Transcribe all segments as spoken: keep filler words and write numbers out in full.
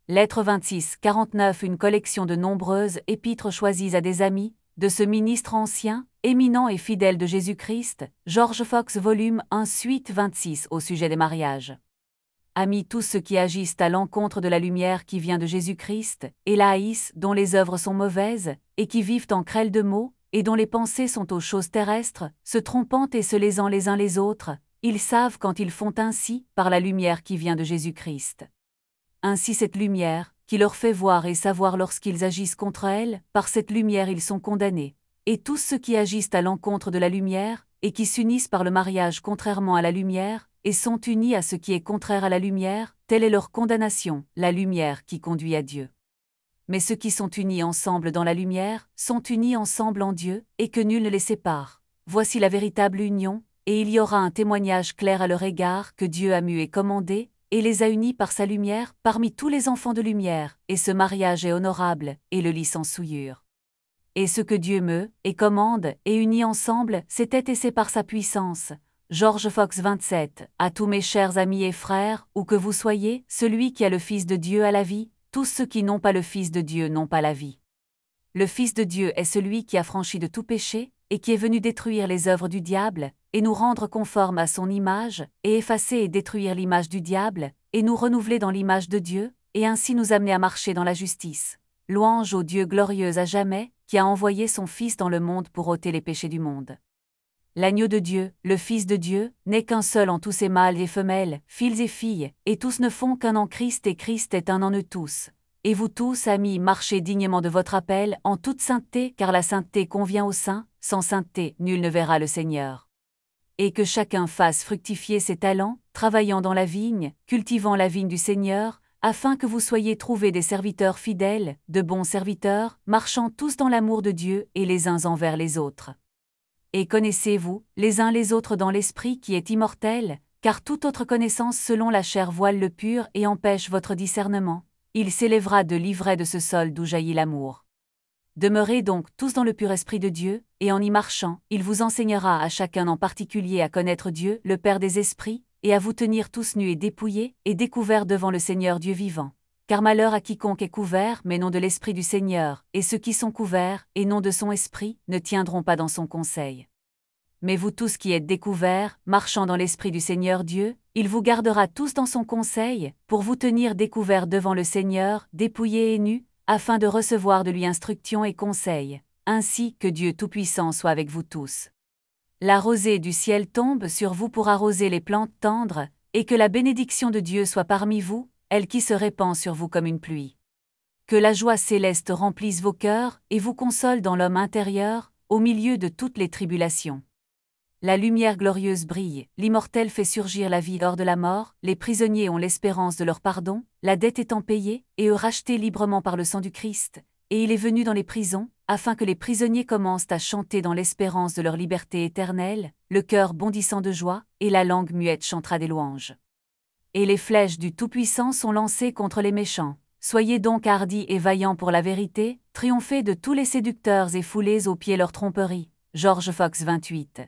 Lettre vingt-six quarante-neuf Une collection de nombreuses épîtres choisies à des amis, de ce ministre ancien, éminent et fidèle de Jésus-Christ, George Fox volume un suite vingt-six au sujet des mariages. Amis tous ceux qui agissent à l'encontre de la lumière qui vient de Jésus-Christ, et la haïssent, dont les œuvres sont mauvaises, et qui vivent en crêle de mots, et dont les pensées sont aux choses terrestres, se trompant et se lésant les uns les autres, ils savent quand ils font ainsi, par la lumière qui vient de Jésus-Christ. Ainsi cette lumière, qui leur fait voir et savoir lorsqu'ils agissent contre elle, par cette lumière ils sont condamnés. Et tous ceux qui agissent à l'encontre de la lumière, et qui s'unissent par le mariage contrairement à la lumière, et sont unis à ce qui est contraire à la lumière, telle est leur condamnation, la lumière qui conduit à Dieu. Mais ceux qui sont unis ensemble dans la lumière, sont unis ensemble en Dieu, et que nul ne les sépare. Voici la véritable union, et il y aura un témoignage clair à leur égard que Dieu a mu et commandé, et les a unis par sa lumière, parmi tous les enfants de lumière, et ce mariage est honorable, et le lit sans souillure. Et ce que Dieu meut, et commande, et unit ensemble, c'était et c'est par sa puissance. George Fox vingt-sept À tous mes chers amis et frères, où que vous soyez, celui qui a le Fils de Dieu a la vie, tous ceux qui n'ont pas le Fils de Dieu n'ont pas la vie. Le Fils de Dieu est celui qui a franchi de tout péché, et qui est venu détruire les œuvres du diable, et nous rendre conformes à son image, et effacer et détruire l'image du diable, et nous renouveler dans l'image de Dieu, et ainsi nous amener à marcher dans la justice. Louange au Dieu glorieux à jamais, qui a envoyé son Fils dans le monde pour ôter les péchés du monde. L'agneau de Dieu, le Fils de Dieu, n'est qu'un seul en tous ses mâles et femelles, fils et filles, et tous ne font qu'un en Christ et Christ est un en eux tous. Et vous tous, amis, marchez dignement de votre appel, en toute sainteté, car la sainteté convient aux saints, sans sainteté, nul ne verra le Seigneur. Et que chacun fasse fructifier ses talents, travaillant dans la vigne, cultivant la vigne du Seigneur, afin que vous soyez trouvés des serviteurs fidèles, de bons serviteurs, marchant tous dans l'amour de Dieu et les uns envers les autres. Et connaissez-vous, les uns les autres dans l'esprit qui est immortel, car toute autre connaissance selon la chair voile le pur et empêche votre discernement. Il s'élèvera de l'ivraie de ce sol d'où jaillit l'amour. Demeurez donc tous dans le pur esprit de Dieu, et en y marchant, il vous enseignera à chacun en particulier à connaître Dieu, le Père des esprits, et à vous tenir tous nus et dépouillés, et découverts devant le Seigneur Dieu vivant. Car malheur à quiconque est couvert, mais non de l'esprit du Seigneur, et ceux qui sont couverts, et non de son esprit, ne tiendront pas dans son conseil. Mais vous tous qui êtes découverts, marchant dans l'esprit du Seigneur Dieu, il vous gardera tous dans son conseil, pour vous tenir découverts devant le Seigneur, dépouillés et nus, afin de recevoir de lui instruction et conseil. Ainsi que Dieu Tout-Puissant soit avec vous tous. La rosée du ciel tombe sur vous pour arroser les plantes tendres, et que la bénédiction de Dieu soit parmi vous, elle qui se répand sur vous comme une pluie. Que la joie céleste remplisse vos cœurs, et vous console dans l'homme intérieur, au milieu de toutes les tribulations. La lumière glorieuse brille, l'immortel fait surgir la vie hors de la mort, les prisonniers ont l'espérance de leur pardon, la dette étant payée, et eux rachetés librement par le sang du Christ, et il est venu dans les prisons, afin que les prisonniers commencent à chanter dans l'espérance de leur liberté éternelle, le cœur bondissant de joie, et la langue muette chantera des louanges. Et les flèches du Tout-Puissant sont lancées contre les méchants. Soyez donc hardis et vaillants pour la vérité, triomphez de tous les séducteurs et foulez aux pieds leur tromperie. George Fox vingt-huit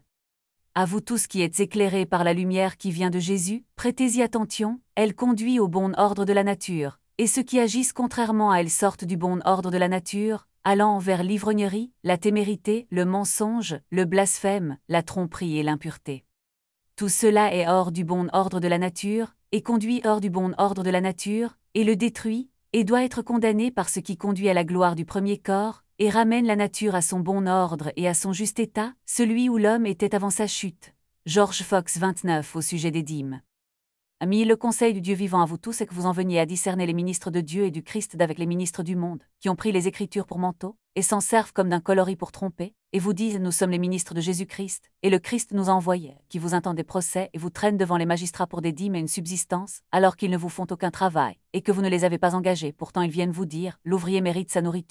À vous tous qui êtes éclairés par la lumière qui vient de Jésus, prêtez-y attention, elle conduit au bon ordre de la nature, et ceux qui agissent contrairement à elle sortent du bon ordre de la nature, allant vers l'ivrognerie, la témérité, le mensonge, le blasphème, la tromperie et l'impureté. Tout cela est hors du bon ordre de la nature, et conduit hors du bon ordre de la nature, et le détruit, et doit être condamné par ce qui conduit à la gloire du premier corps, et ramène la nature à son bon ordre et à son juste état, celui où l'homme était avant sa chute. George Fox vingt-neuf au sujet des dîmes. Amis, le conseil du Dieu vivant à vous tous est que vous en veniez à discerner les ministres de Dieu et du Christ d'avec les ministres du monde, qui ont pris les Écritures pour manteau, et s'en servent comme d'un coloris pour tromper, et vous disent « Nous sommes les ministres de Jésus-Christ, et le Christ nous a envoyés, qui vous intendent des procès et vous traînent devant les magistrats pour des dîmes et une subsistance, alors qu'ils ne vous font aucun travail, et que vous ne les avez pas engagés, pourtant ils viennent vous dire « L'ouvrier mérite sa nourriture ».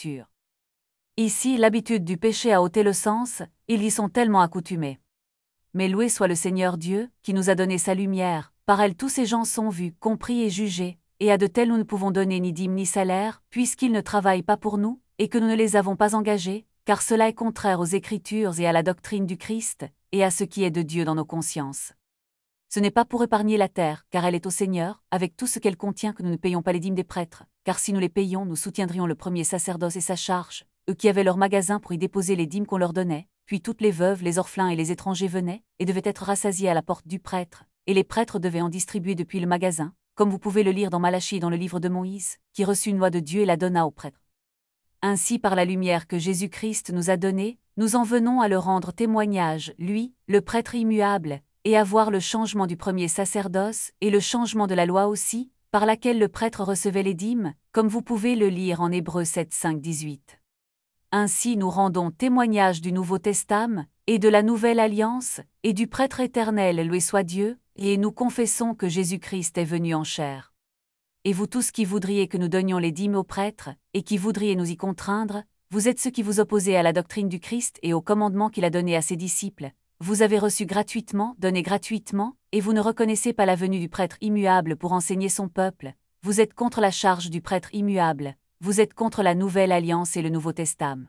Ici, l'habitude du péché a ôté le sens, ils y sont tellement accoutumés. Mais loué soit le Seigneur Dieu, qui nous a donné sa lumière, par elle tous ces gens sont vus, compris et jugés, et à de tels nous ne pouvons donner ni dîme ni salaire, puisqu'ils ne travaillent pas pour nous, et que nous ne les avons pas engagés, car cela est contraire aux Écritures et à la doctrine du Christ, et à ce qui est de Dieu dans nos consciences. Ce n'est pas pour épargner la terre, car elle est au Seigneur, avec tout ce qu'elle contient que nous ne payons pas les dîmes des prêtres, car si nous les payions, nous soutiendrions le premier sacerdoce et sa charge, eux qui avaient leur magasin pour y déposer les dîmes qu'on leur donnait, puis toutes les veuves, les orphelins et les étrangers venaient, et devaient être rassasiés à la porte du prêtre, et les prêtres devaient en distribuer depuis le magasin, comme vous pouvez le lire dans Malachie et dans le livre de Moïse, qui reçut une loi de Dieu et la donna aux prêtres. Ainsi par la lumière que Jésus-Christ nous a donnée, nous en venons à le rendre témoignage, lui, le prêtre immuable, et à voir le changement du premier sacerdoce, et le changement de la loi aussi, par laquelle le prêtre recevait les dîmes, comme vous pouvez le lire en Hébreux sept, cinq, dix-huit. Ainsi nous rendons témoignage du Nouveau Testament, et de la Nouvelle Alliance, et du prêtre éternel, loué soit Dieu, et nous confessons que Jésus-Christ est venu en chair. Et vous tous qui voudriez que nous donnions les dîmes aux prêtres, et qui voudriez nous y contraindre, vous êtes ceux qui vous opposez à la doctrine du Christ et au commandement qu'il a donné à ses disciples. Vous avez reçu gratuitement, donné gratuitement, et vous ne reconnaissez pas la venue du prêtre immuable pour enseigner son peuple. Vous êtes contre la charge du prêtre immuable, vous êtes contre la Nouvelle Alliance et le Nouveau Testament.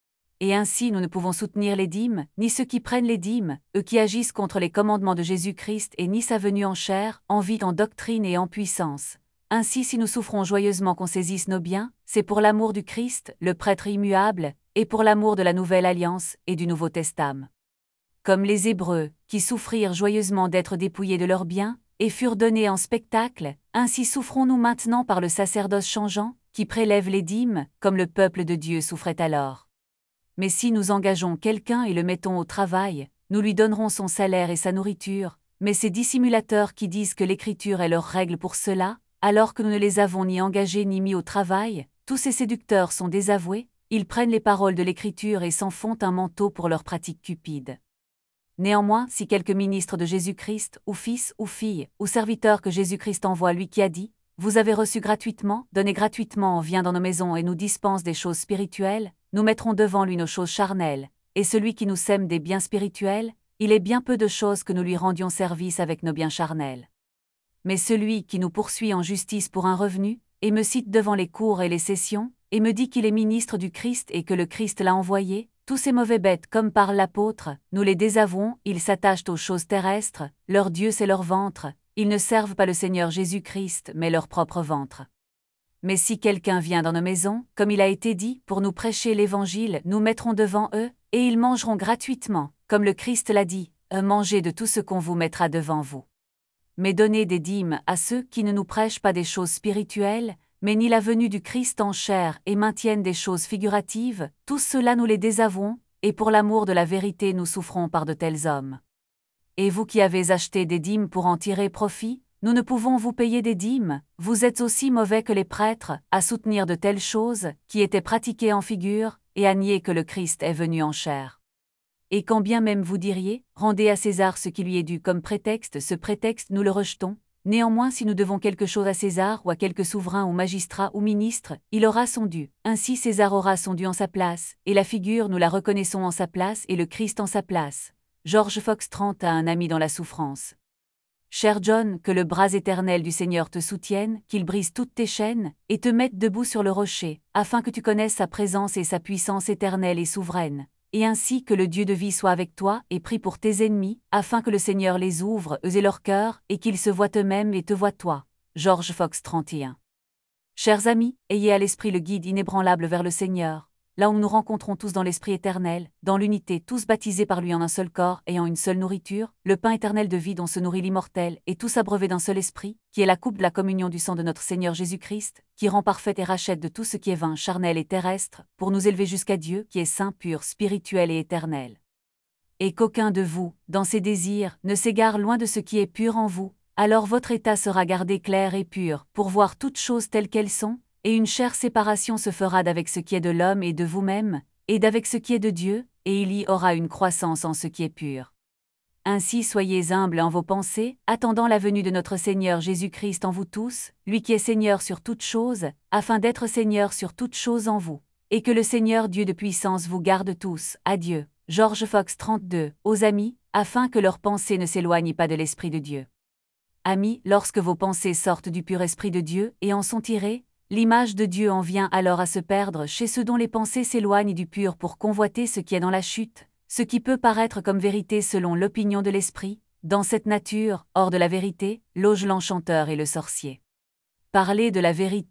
Et ainsi nous ne pouvons soutenir les dîmes, ni ceux qui prennent les dîmes, eux qui agissent contre les commandements de Jésus-Christ et ni sa venue en chair, en vie, en doctrine et en puissance. Ainsi si nous souffrons joyeusement qu'on saisisse nos biens, c'est pour l'amour du Christ, le prêtre immuable, et pour l'amour de la Nouvelle Alliance et du Nouveau Testament. Comme les Hébreux, qui souffrirent joyeusement d'être dépouillés de leurs biens, et furent donnés en spectacle, ainsi souffrons-nous maintenant par le sacerdoce changeant, qui prélève les dîmes, comme le peuple de Dieu souffrait alors. Mais si nous engageons quelqu'un et le mettons au travail, nous lui donnerons son salaire et sa nourriture, mais ces dissimulateurs qui disent que l'Écriture est leur règle pour cela, alors que nous ne les avons ni engagés ni mis au travail, tous ces séducteurs sont désavoués, ils prennent les paroles de l'Écriture et s'en font un manteau pour leurs pratiques cupides. Néanmoins, si quelque ministre de Jésus-Christ, ou fils, ou fille, ou serviteur que Jésus-Christ envoie, lui qui a dit « Vous avez reçu gratuitement, donnez gratuitement, vient dans nos maisons et nous dispense des choses spirituelles », nous mettrons devant lui nos choses charnelles, et celui qui nous sème des biens spirituels, il est bien peu de choses que nous lui rendions service avec nos biens charnels. Mais celui qui nous poursuit en justice pour un revenu, et me cite devant les cours et les sessions, et me dit qu'il est ministre du Christ et que le Christ l'a envoyé, tous ces mauvais bêtes comme parle l'apôtre, nous les désavouons, ils s'attachent aux choses terrestres, leur Dieu c'est leur ventre, ils ne servent pas le Seigneur Jésus-Christ mais leur propre ventre. Mais si quelqu'un vient dans nos maisons, comme il a été dit, pour nous prêcher l'Évangile, nous mettrons devant eux, et ils mangeront gratuitement, comme le Christ l'a dit, mangez de tout ce qu'on vous mettra devant vous. Mais donnez des dîmes à ceux qui ne nous prêchent pas des choses spirituelles, mais ni la venue du Christ en chair et maintiennent des choses figuratives, tous ceux-là nous les désavouons, et pour l'amour de la vérité nous souffrons par de tels hommes. Et vous qui avez acheté des dîmes pour en tirer profit, nous ne pouvons vous payer des dîmes, vous êtes aussi mauvais que les prêtres, à soutenir de telles choses, qui étaient pratiquées en figure, et à nier que le Christ est venu en chair. Et quand bien même vous diriez, rendez à César ce qui lui est dû comme prétexte, ce prétexte nous le rejetons. Néanmoins si nous devons quelque chose à César ou à quelque souverain ou magistrat ou ministre, il aura son dû. Ainsi César aura son dû en sa place, et la figure nous la reconnaissons en sa place et le Christ en sa place. George Fox trente a un ami dans la souffrance. Cher John, que le bras éternel du Seigneur te soutienne, qu'il brise toutes tes chaînes, et te mette debout sur le rocher, afin que tu connaisses sa présence et sa puissance éternelle et souveraine. Et ainsi que le Dieu de vie soit avec toi, et prie pour tes ennemis, afin que le Seigneur les ouvre, eux et leur cœur, et qu'ils se voient eux-mêmes et te voient toi. George Fox trente et un. Chers amis, ayez à l'esprit le guide inébranlable vers le Seigneur, là où nous nous rencontrons tous dans l'Esprit éternel, dans l'unité, tous baptisés par lui en un seul corps, ayant une seule nourriture, le pain éternel de vie dont se nourrit l'immortel, et tous abreuvés d'un seul esprit, qui est la coupe de la communion du sang de notre Seigneur Jésus-Christ, qui rend parfait et rachète de tout ce qui est vain, charnel et terrestre, pour nous élever jusqu'à Dieu, qui est saint, pur, spirituel et éternel. Et qu'aucun de vous, dans ses désirs, ne s'égare loin de ce qui est pur en vous, alors votre état sera gardé clair et pur, pour voir toutes choses telles qu'elles sont, et une chère séparation se fera d'avec ce qui est de l'homme et de vous-même, et d'avec ce qui est de Dieu, et il y aura une croissance en ce qui est pur. Ainsi soyez humbles en vos pensées, attendant la venue de notre Seigneur Jésus-Christ en vous tous, lui qui est Seigneur sur toutes choses, afin d'être Seigneur sur toutes choses en vous. Et que le Seigneur Dieu de puissance vous garde tous, adieu. George Fox trente-deux, aux amis, afin que leurs pensées ne s'éloignent pas de l'Esprit de Dieu. Amis, lorsque vos pensées sortent du pur Esprit de Dieu et en sont tirées, l'image de Dieu en vient alors à se perdre chez ceux dont les pensées s'éloignent du pur pour convoiter ce qui est dans la chute, ce qui peut paraître comme vérité selon l'opinion de l'esprit, dans cette nature, hors de la vérité, loge l'enchanteur et le sorcier. Parler de la vérité,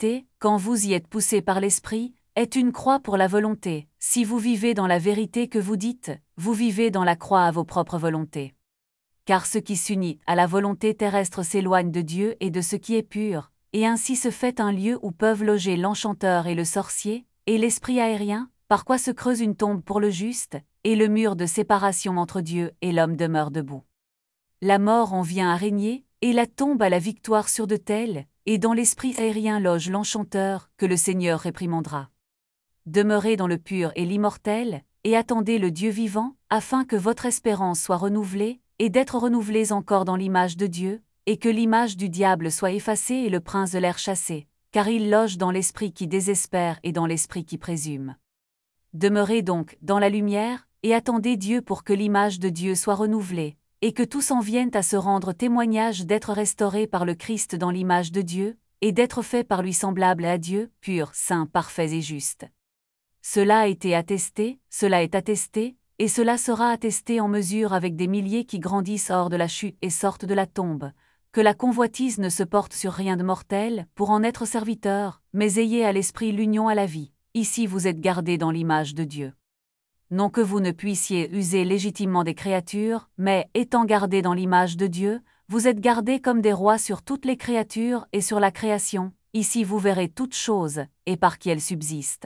quand vous y êtes poussés par l'Esprit, est une croix pour la volonté. Si vous vivez dans la vérité que vous dites, vous vivez dans la croix à vos propres volontés. Car ce qui s'unit à la volonté terrestre s'éloigne de Dieu et de ce qui est pur, et ainsi se fait un lieu où peuvent loger l'enchanteur et le sorcier, et l'esprit aérien, par quoi se creuse une tombe pour le juste, et le mur de séparation entre Dieu et l'homme demeure debout. La mort en vient à régner, et la tombe a la victoire sur de tels, et dans l'esprit aérien loge l'enchanteur, que le Seigneur réprimandera. Demeurez dans le pur et l'immortel, et attendez le Dieu vivant, afin que votre espérance soit renouvelée, et d'être renouvelés encore dans l'image de Dieu, et que l'image du diable soit effacée et le prince de l'air chassé, car il loge dans l'esprit qui désespère et dans l'esprit qui présume. Demeurez donc dans la lumière, et attendez Dieu pour que l'image de Dieu soit renouvelée, et que tous en viennent à se rendre témoignage d'être restaurés par le Christ dans l'image de Dieu, et d'être faits par lui semblables à Dieu, purs, saints, parfaits et justes. Cela a été attesté, cela est attesté, et cela sera attesté en mesure avec des milliers qui grandissent hors de la chute et sortent de la tombe, que la convoitise ne se porte sur rien de mortel, pour en être serviteur, mais ayez à l'esprit l'union à la vie. Ici vous êtes gardés dans l'image de Dieu. Non que vous ne puissiez user légitimement des créatures, mais, étant gardés dans l'image de Dieu, vous êtes gardés comme des rois sur toutes les créatures et sur la création. Ici vous verrez toutes choses, et par qui elles subsistent.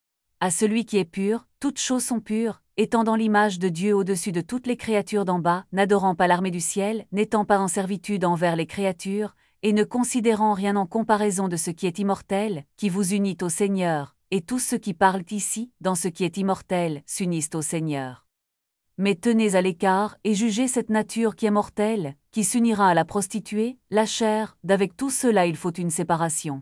À celui qui est pur, toutes choses sont pures, étant dans l'image de Dieu au-dessus de toutes les créatures d'en bas, n'adorant pas l'armée du ciel, n'étant pas en servitude envers les créatures, et ne considérant rien en comparaison de ce qui est immortel, qui vous unit au Seigneur, et tous ceux qui parlent ici, dans ce qui est immortel, s'unissent au Seigneur. Mais tenez à l'écart et jugez cette nature qui est mortelle, qui s'unira à la prostituée, la chair, d'avec tout cela il faut une séparation.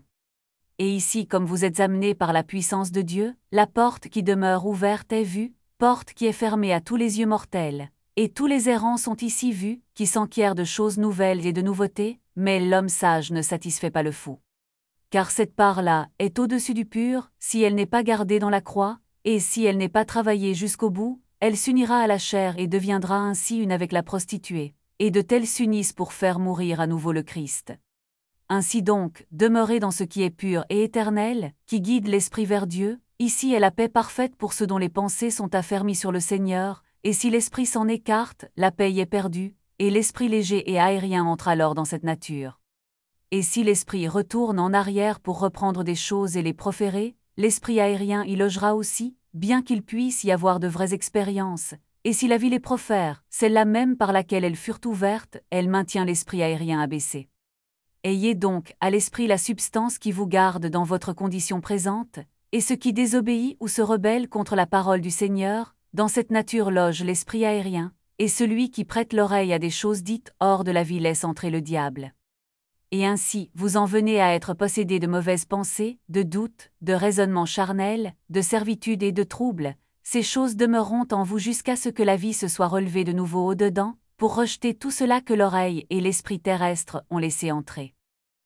Et ici comme vous êtes amenés par la puissance de Dieu, la porte qui demeure ouverte est vue, porte qui est fermée à tous les yeux mortels, et tous les errants sont ici vus, qui s'enquièrent de choses nouvelles et de nouveautés, mais l'homme sage ne satisfait pas le fou. Car cette part-là est au-dessus du pur, si elle n'est pas gardée dans la croix, et si elle n'est pas travaillée jusqu'au bout, elle s'unira à la chair et deviendra ainsi une avec la prostituée, et de telles s'unissent pour faire mourir à nouveau le Christ. Ainsi donc, demeurez dans ce qui est pur et éternel, qui guide l'esprit vers Dieu, ici est la paix parfaite pour ceux dont les pensées sont affermies sur le Seigneur, et si l'esprit s'en écarte, la paix y est perdue, et l'esprit léger et aérien entre alors dans cette nature. Et si l'esprit retourne en arrière pour reprendre des choses et les proférer, l'esprit aérien y logera aussi, bien qu'il puisse y avoir de vraies expériences, et si la vie les profère, celle-là même par laquelle elles furent ouvertes, elle maintient l'esprit aérien abaissé. Ayez donc à l'esprit la substance qui vous garde dans votre condition présente, et ce qui désobéit ou se rebelle contre la parole du Seigneur, dans cette nature loge l'esprit aérien, et celui qui prête l'oreille à des choses dites hors de la vie laisse entrer le diable. Et ainsi vous en venez à être possédés de mauvaises pensées, de doutes, de raisonnements charnels, de servitude et de troubles. Ces choses demeureront en vous jusqu'à ce que la vie se soit relevée de nouveau au-dedans, pour rejeter tout cela que l'oreille et l'esprit terrestre ont laissé entrer.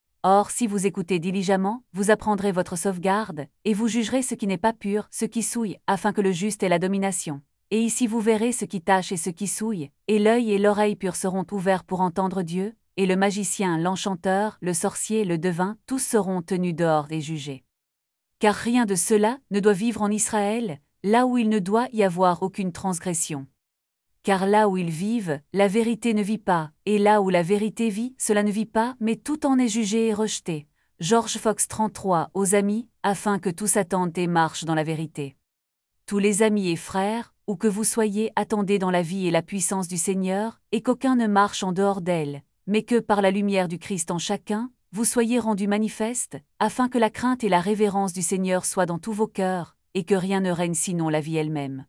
Or si vous écoutez diligemment, vous apprendrez votre sauvegarde, et vous jugerez ce qui n'est pas pur, ce qui souille, afin que le juste ait la domination. Et ici vous verrez ce qui tâche et ce qui souille, et l'œil et l'oreille purs seront ouverts pour entendre Dieu, et le magicien, l'enchanteur, le sorcier, le devin, tous seront tenus dehors et jugés. Car rien de cela ne doit vivre en Israël, là où il ne doit y avoir aucune transgression. Car là où ils vivent, la vérité ne vit pas, et là où la vérité vit, cela ne vit pas, mais tout en est jugé et rejeté. George Fox trente-trois, aux amis, afin que tous attendent et marchent dans la vérité. Tous les amis et frères, où que vous soyez, attendez dans la vie et la puissance du Seigneur, et qu'aucun ne marche en dehors d'elle, mais que par la lumière du Christ en chacun, vous soyez rendus manifestes, afin que la crainte et la révérence du Seigneur soient dans tous vos cœurs, et que rien ne règne sinon la vie elle-même.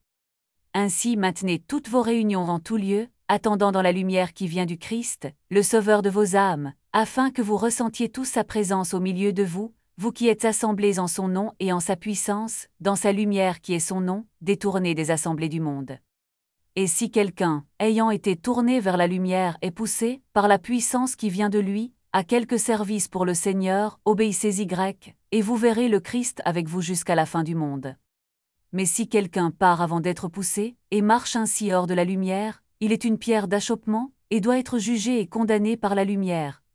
Ainsi maintenez toutes vos réunions en tout lieu, attendant dans la lumière qui vient du Christ, le Sauveur de vos âmes, afin que vous ressentiez tous sa présence au milieu de vous, vous qui êtes assemblés en son nom et en sa puissance, dans sa lumière qui est son nom, détournés des assemblées du monde. Et si quelqu'un, ayant été tourné vers la lumière est poussé, par la puissance qui vient de lui, à quelque service pour le Seigneur, obéissez-y, et vous verrez le Christ avec vous jusqu'à la fin du monde. Mais si quelqu'un part avant d'être poussé, et marche ainsi hors de la lumière, il est une pierre d'achoppement, et doit être jugé et condamné par la lumière.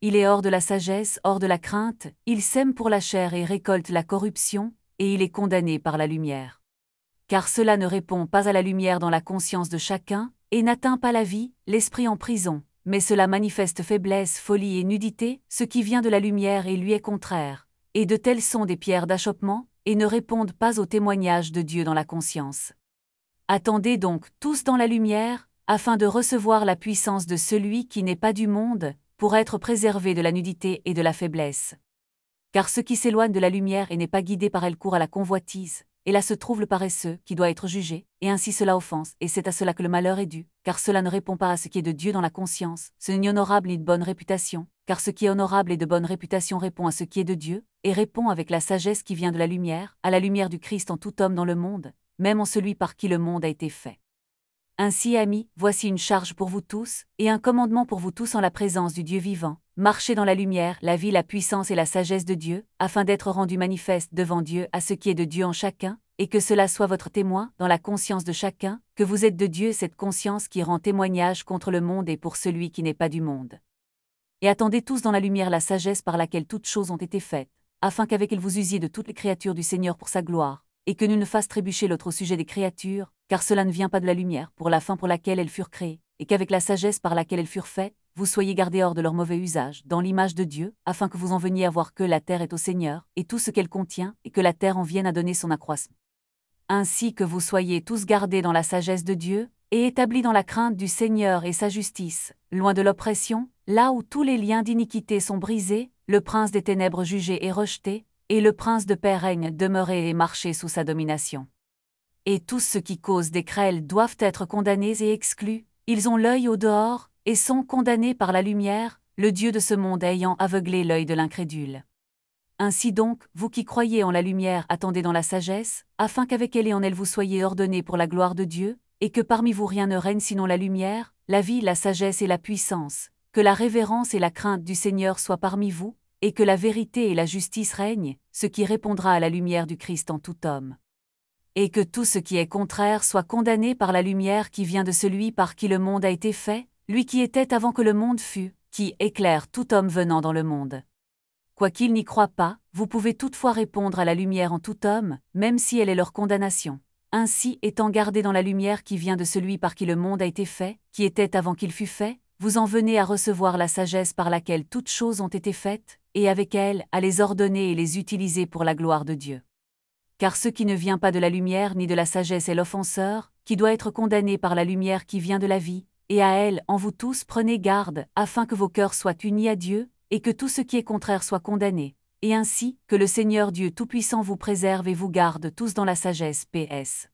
il est hors de la sagesse, hors de la crainte, il sème pour la chair et récolte la corruption, et il est condamné par la lumière. Car cela ne répond pas à la lumière dans la conscience de chacun, et n'atteint pas la vie, l'esprit en prison, mais cela manifeste faiblesse, folie et nudité, ce qui vient de la lumière et lui est contraire, et de telles sont des pierres d'achoppement, et ne répondent pas au témoignage de Dieu dans la conscience. Attendez donc tous dans la lumière, afin de recevoir la puissance de celui qui n'est pas du monde, pour être préservé de la nudité et de la faiblesse. Car ce qui s'éloigne de la lumière et n'est pas guidé par elle court à la convoitise, et là se trouve le paresseux, qui doit être jugé, et ainsi cela offense, et c'est à cela que le malheur est dû, car cela ne répond pas à ce qui est de Dieu dans la conscience, ce n'est ni honorable ni de bonne réputation, car ce qui est honorable et de bonne réputation répond à ce qui est de Dieu, et répond avec la sagesse qui vient de la lumière, à la lumière du Christ en tout homme dans le monde, même en celui par qui le monde a été fait. Ainsi, amis, voici une charge pour vous tous, et un commandement pour vous tous en la présence du Dieu vivant. Marchez dans la lumière, la vie, la puissance et la sagesse de Dieu, afin d'être rendus manifestes devant Dieu à ce qui est de Dieu en chacun, et que cela soit votre témoin dans la conscience de chacun, que vous êtes de Dieu, cette conscience qui rend témoignage contre le monde et pour celui qui n'est pas du monde. Et attendez tous dans la lumière la sagesse par laquelle toutes choses ont été faites, afin qu'avec elle vous usiez de toutes les créatures du Seigneur pour sa gloire, et que nul ne fasse trébucher l'autre au sujet des créatures, car cela ne vient pas de la lumière pour la fin pour laquelle elles furent créées, et qu'avec la sagesse par laquelle elles furent faites, vous soyez gardés hors de leur mauvais usage, dans l'image de Dieu, afin que vous en veniez à voir que la terre est au Seigneur, et tout ce qu'elle contient, et que la terre en vienne à donner son accroissement. Ainsi que vous soyez tous gardés dans la sagesse de Dieu, et établis dans la crainte du Seigneur et sa justice, loin de l'oppression, là où tous les liens d'iniquité sont brisés, le prince des ténèbres jugé et rejeté, et le prince de paix règne demeurer et marcher sous sa domination. Et tous ceux qui causent des querelles doivent être condamnés et exclus, ils ont l'œil au dehors, et sont condamnés par la lumière, le Dieu de ce monde ayant aveuglé l'œil de l'incrédule. Ainsi donc, vous qui croyez en la lumière attendez dans la sagesse, afin qu'avec elle et en elle vous soyez ordonnés pour la gloire de Dieu, et que parmi vous rien ne règne sinon la lumière, la vie, la sagesse et la puissance, que la révérence et la crainte du Seigneur soient parmi vous, et que la vérité et la justice règnent, ce qui répondra à la lumière du Christ en tout homme. Et que tout ce qui est contraire soit condamné par la lumière qui vient de celui par qui le monde a été fait, lui qui était avant que le monde fût, qui éclaire tout homme venant dans le monde. Quoiqu'il n'y croit pas, vous pouvez toutefois répondre à la lumière en tout homme, même si elle est leur condamnation. Ainsi, étant gardés dans la lumière qui vient de celui par qui le monde a été fait, qui était avant qu'il fût fait, vous en venez à recevoir la sagesse par laquelle toutes choses ont été faites, et avec elle, à les ordonner et les utiliser pour la gloire de Dieu. Car ce qui ne vient pas de la lumière ni de la sagesse est l'offenseur, qui doit être condamné par la lumière qui vient de la vie, et à elle, en vous tous, prenez garde, afin que vos cœurs soient unis à Dieu, et que tout ce qui est contraire soit condamné, et ainsi, que le Seigneur Dieu Tout-Puissant vous préserve et vous garde tous dans la sagesse. P S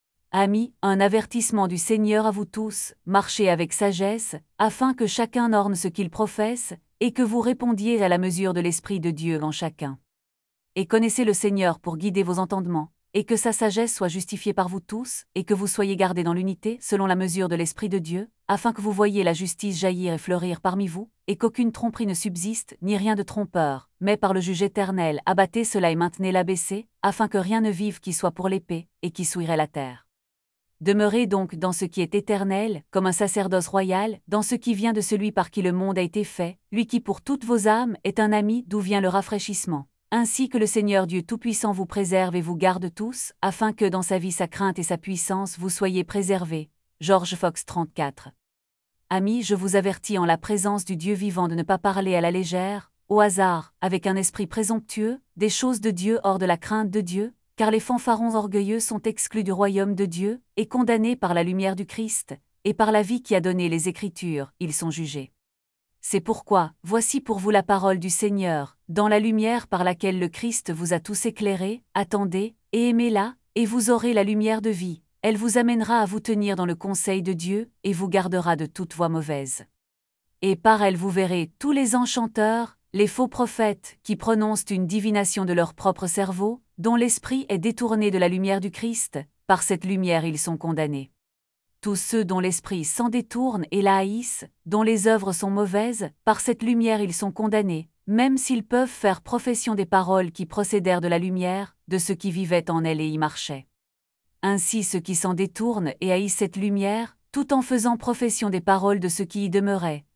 Amis, un avertissement du Seigneur à vous tous, marchez avec sagesse, afin que chacun orne ce qu'il professe, et que vous répondiez à la mesure de l'Esprit de Dieu en chacun. Et connaissez le Seigneur pour guider vos entendements, et que sa sagesse soit justifiée par vous tous, et que vous soyez gardés dans l'unité selon la mesure de l'Esprit de Dieu, afin que vous voyiez la justice jaillir et fleurir parmi vous, et qu'aucune tromperie ne subsiste, ni rien de trompeur, mais par le juge éternel abattez cela et maintenez-la baissée, afin que rien ne vive qui soit pour l'épée, et qui souillerait la terre. Demeurez donc dans ce qui est éternel, comme un sacerdoce royal, dans ce qui vient de celui par qui le monde a été fait, lui qui pour toutes vos âmes est un ami d'où vient le rafraîchissement. Ainsi que le Seigneur Dieu Tout-Puissant vous préserve et vous garde tous, afin que dans sa vie sa crainte et sa puissance vous soyez préservés. George Fox trente-quatre. Amis, je vous avertis en la présence du Dieu vivant de ne pas parler à la légère, au hasard, avec un esprit présomptueux, des choses de Dieu hors de la crainte de Dieu, car les fanfarons orgueilleux sont exclus du royaume de Dieu, et condamnés par la lumière du Christ, et par la vie qui a donné les Écritures, ils sont jugés. C'est pourquoi, voici pour vous la parole du Seigneur, dans la lumière par laquelle le Christ vous a tous éclairés, attendez, et aimez-la, et vous aurez la lumière de vie, elle vous amènera à vous tenir dans le conseil de Dieu, et vous gardera de toute voie mauvaise. Et par elle vous verrez tous les enchanteurs, les faux prophètes, qui prononcent une divination de leur propre cerveau, dont l'esprit est détourné de la lumière du Christ, par cette lumière ils sont condamnés. Tous ceux dont l'esprit s'en détourne et la haïssent, dont les œuvres sont mauvaises, par cette lumière ils sont condamnés, même s'ils peuvent faire profession des paroles qui procédèrent de la lumière, de ceux qui vivaient en elle et y marchaient. Ainsi ceux qui s'en détournent et haïssent cette lumière, tout en faisant profession des paroles de ceux qui y demeuraient,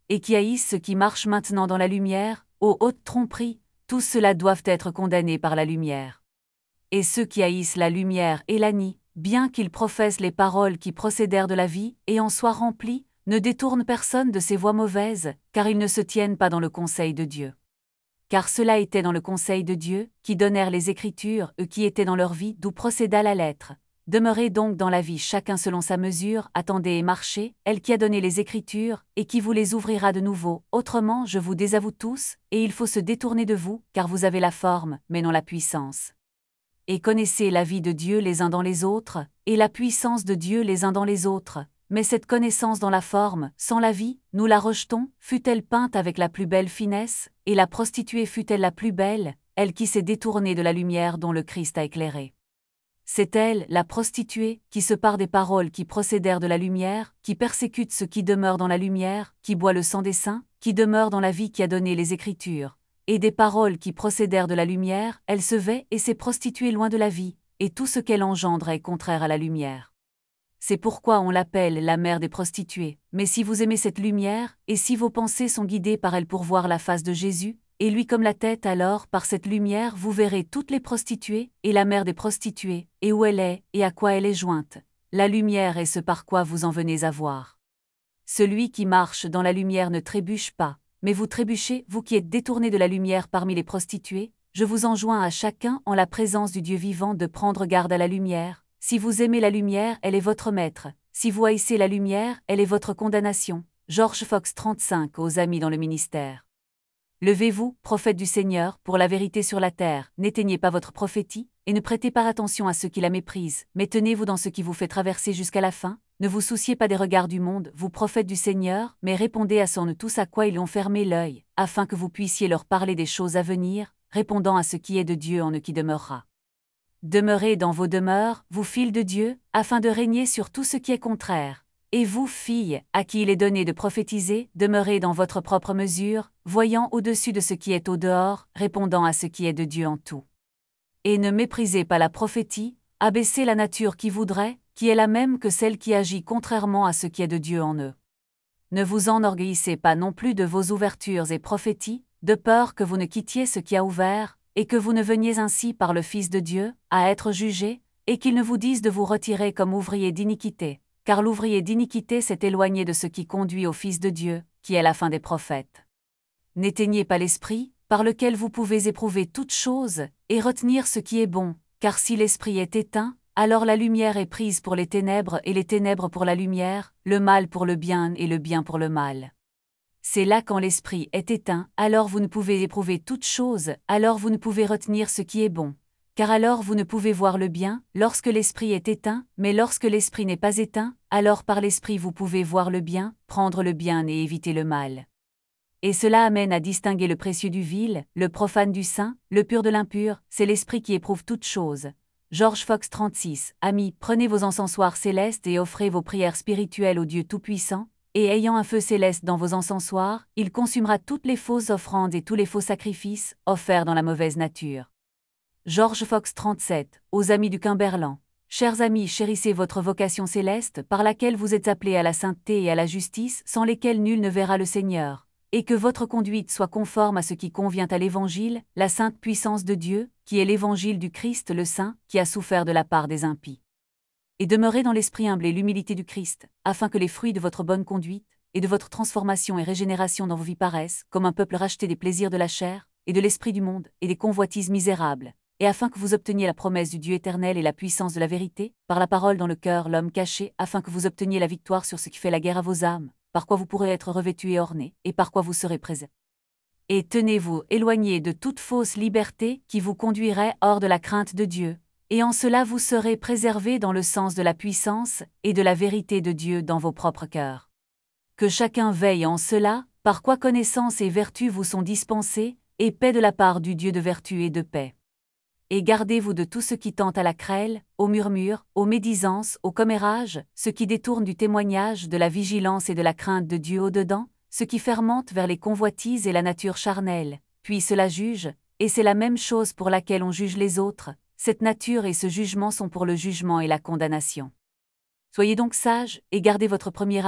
et qui haïssent ceux qui marchent maintenant dans la lumière, aux hautes tromperies, tous ceux-là doivent être condamnés par la lumière. Et ceux qui haïssent la lumière et la nient, bien qu'ils professent les paroles qui procédèrent de la vie, et en soient remplis, ne détournent personne de ces voies mauvaises, car ils ne se tiennent pas dans le conseil de Dieu. Car cela était dans le conseil de Dieu, qui donnèrent les Écritures, eux qui étaient dans leur vie, d'où procéda la lettre. Demeurez donc dans la vie chacun selon sa mesure, attendez et marchez, elle qui a donné les Écritures, et qui vous les ouvrira de nouveau, autrement je vous désavoue tous, et il faut se détourner de vous, car vous avez la forme, mais non la puissance. Et connaissez la vie de Dieu les uns dans les autres, et la puissance de Dieu les uns dans les autres. Mais cette connaissance dans la forme, sans la vie, nous la rejetons, fût-elle peinte avec la plus belle finesse, et la prostituée fût-elle la plus belle, elle qui s'est détournée de la lumière dont le Christ a éclairé. C'est elle, la prostituée, qui se part des paroles qui procédèrent de la lumière, qui persécute ceux qui demeurent dans la lumière, qui boit le sang des saints, qui demeure dans la vie qui a donné les Écritures. Et des paroles qui procédèrent de la lumière, elle se vêt et s'est prostituée loin de la vie, et tout ce qu'elle engendre est contraire à la lumière. C'est pourquoi on l'appelle la mère des prostituées. Mais si vous aimez cette lumière, et si vos pensées sont guidées par elle pour voir la face de Jésus, et lui comme la tête, alors par cette lumière vous verrez toutes les prostituées, et la mère des prostituées, et où elle est, et à quoi elle est jointe. La lumière est ce par quoi vous en venez à voir. Celui qui marche dans la lumière ne trébuche pas, mais vous trébuchez, vous qui êtes détournés de la lumière parmi les prostituées. Je vous enjoins à chacun, en la présence du Dieu vivant, de prendre garde à la lumière. Si vous aimez la lumière, elle est votre maître. Si vous haïssez la lumière, elle est votre condamnation. George Fox trente-cinq aux amis dans le ministère. Levez-vous, prophètes du Seigneur, pour la vérité sur la terre, n'éteignez pas votre prophétie, et ne prêtez pas attention à ceux qui la méprisent, mais tenez-vous dans ce qui vous fait traverser jusqu'à la fin. Ne vous souciez pas des regards du monde, vous prophètes du Seigneur, mais répondez à ceux tous à quoi ils ont fermé l'œil, afin que vous puissiez leur parler des choses à venir, répondant à ce qui est de Dieu en eux qui demeurera. Demeurez dans vos demeures, vous fils de Dieu, afin de régner sur tout ce qui est contraire. Et vous, filles, à qui il est donné de prophétiser, demeurez dans votre propre mesure, voyant au-dessus de ce qui est au dehors, répondant à ce qui est de Dieu en tout. Et ne méprisez pas la prophétie, abaissez la nature qui voudrait, qui est la même que celle qui agit contrairement à ce qui est de Dieu en eux. Ne vous enorgueillissez pas non plus de vos ouvertures et prophéties, de peur que vous ne quittiez ce qui a ouvert, et que vous ne veniez ainsi par le Fils de Dieu, à être jugés, et qu'il ne vous dise de vous retirer comme ouvrier d'iniquité, car l'ouvrier d'iniquité s'est éloigné de ce qui conduit au Fils de Dieu, qui est la fin des prophètes. N'éteignez pas l'esprit, par lequel vous pouvez éprouver toutes choses, et retenir ce qui est bon, car si l'esprit est éteint, alors la lumière est prise pour les ténèbres et les ténèbres pour la lumière, le mal pour le bien et le bien pour le mal. C'est là quand l'esprit est éteint, alors vous ne pouvez éprouver toutes choses, alors vous ne pouvez retenir ce qui est bon. Car alors vous ne pouvez voir le bien, lorsque l'esprit est éteint, mais lorsque l'esprit n'est pas éteint, alors par l'esprit vous pouvez voir le bien, prendre le bien et éviter le mal. Et cela amène à distinguer le précieux du vil, le profane du saint, le pur de l'impur, c'est l'esprit qui éprouve toutes choses. George Fox trente-six, amis, prenez vos encensoirs célestes et offrez vos prières spirituelles au Dieu Tout-Puissant, et ayant un feu céleste dans vos encensoirs, il consumera toutes les fausses offrandes et tous les faux sacrifices, offerts dans la mauvaise nature. George Fox trente-sept, aux amis du Cumberland. Chers amis, chérissez votre vocation céleste, par laquelle vous êtes appelés à la sainteté et à la justice, sans lesquelles nul ne verra le Seigneur, et que votre conduite soit conforme à ce qui convient à l'Évangile, la sainte puissance de Dieu, qui est l'Évangile du Christ le Saint, qui a souffert de la part des impies. Et demeurez dans l'esprit humble et l'humilité du Christ, afin que les fruits de votre bonne conduite, et de votre transformation et régénération dans vos vies paraissent, comme un peuple racheté des plaisirs de la chair, et de l'esprit du monde, et des convoitises misérables, et afin que vous obteniez la promesse du Dieu éternel et la puissance de la vérité, par la parole dans le cœur l'homme caché, afin que vous obteniez la victoire sur ce qui fait la guerre à vos âmes, par quoi vous pourrez être revêtus et ornés, et par quoi vous serez présents. Et tenez-vous éloignés de toute fausse liberté qui vous conduirait hors de la crainte de Dieu, et en cela vous serez préservés dans le sens de la puissance et de la vérité de Dieu dans vos propres cœurs. Que chacun veille en cela, par quoi connaissance et vertu vous sont dispensées, et paix de la part du Dieu de vertu et de paix. Et gardez-vous de tout ce qui tend à la crêle, au murmure, aux médisances, au commérage, ce qui détourne du témoignage, de la vigilance et de la crainte de Dieu au-dedans, ce qui fermente vers les convoitises et la nature charnelle, puis cela juge, et c'est la même chose pour laquelle on juge les autres, cette nature et ce jugement sont pour le jugement et la condamnation. Soyez donc sages, et gardez votre premier amour,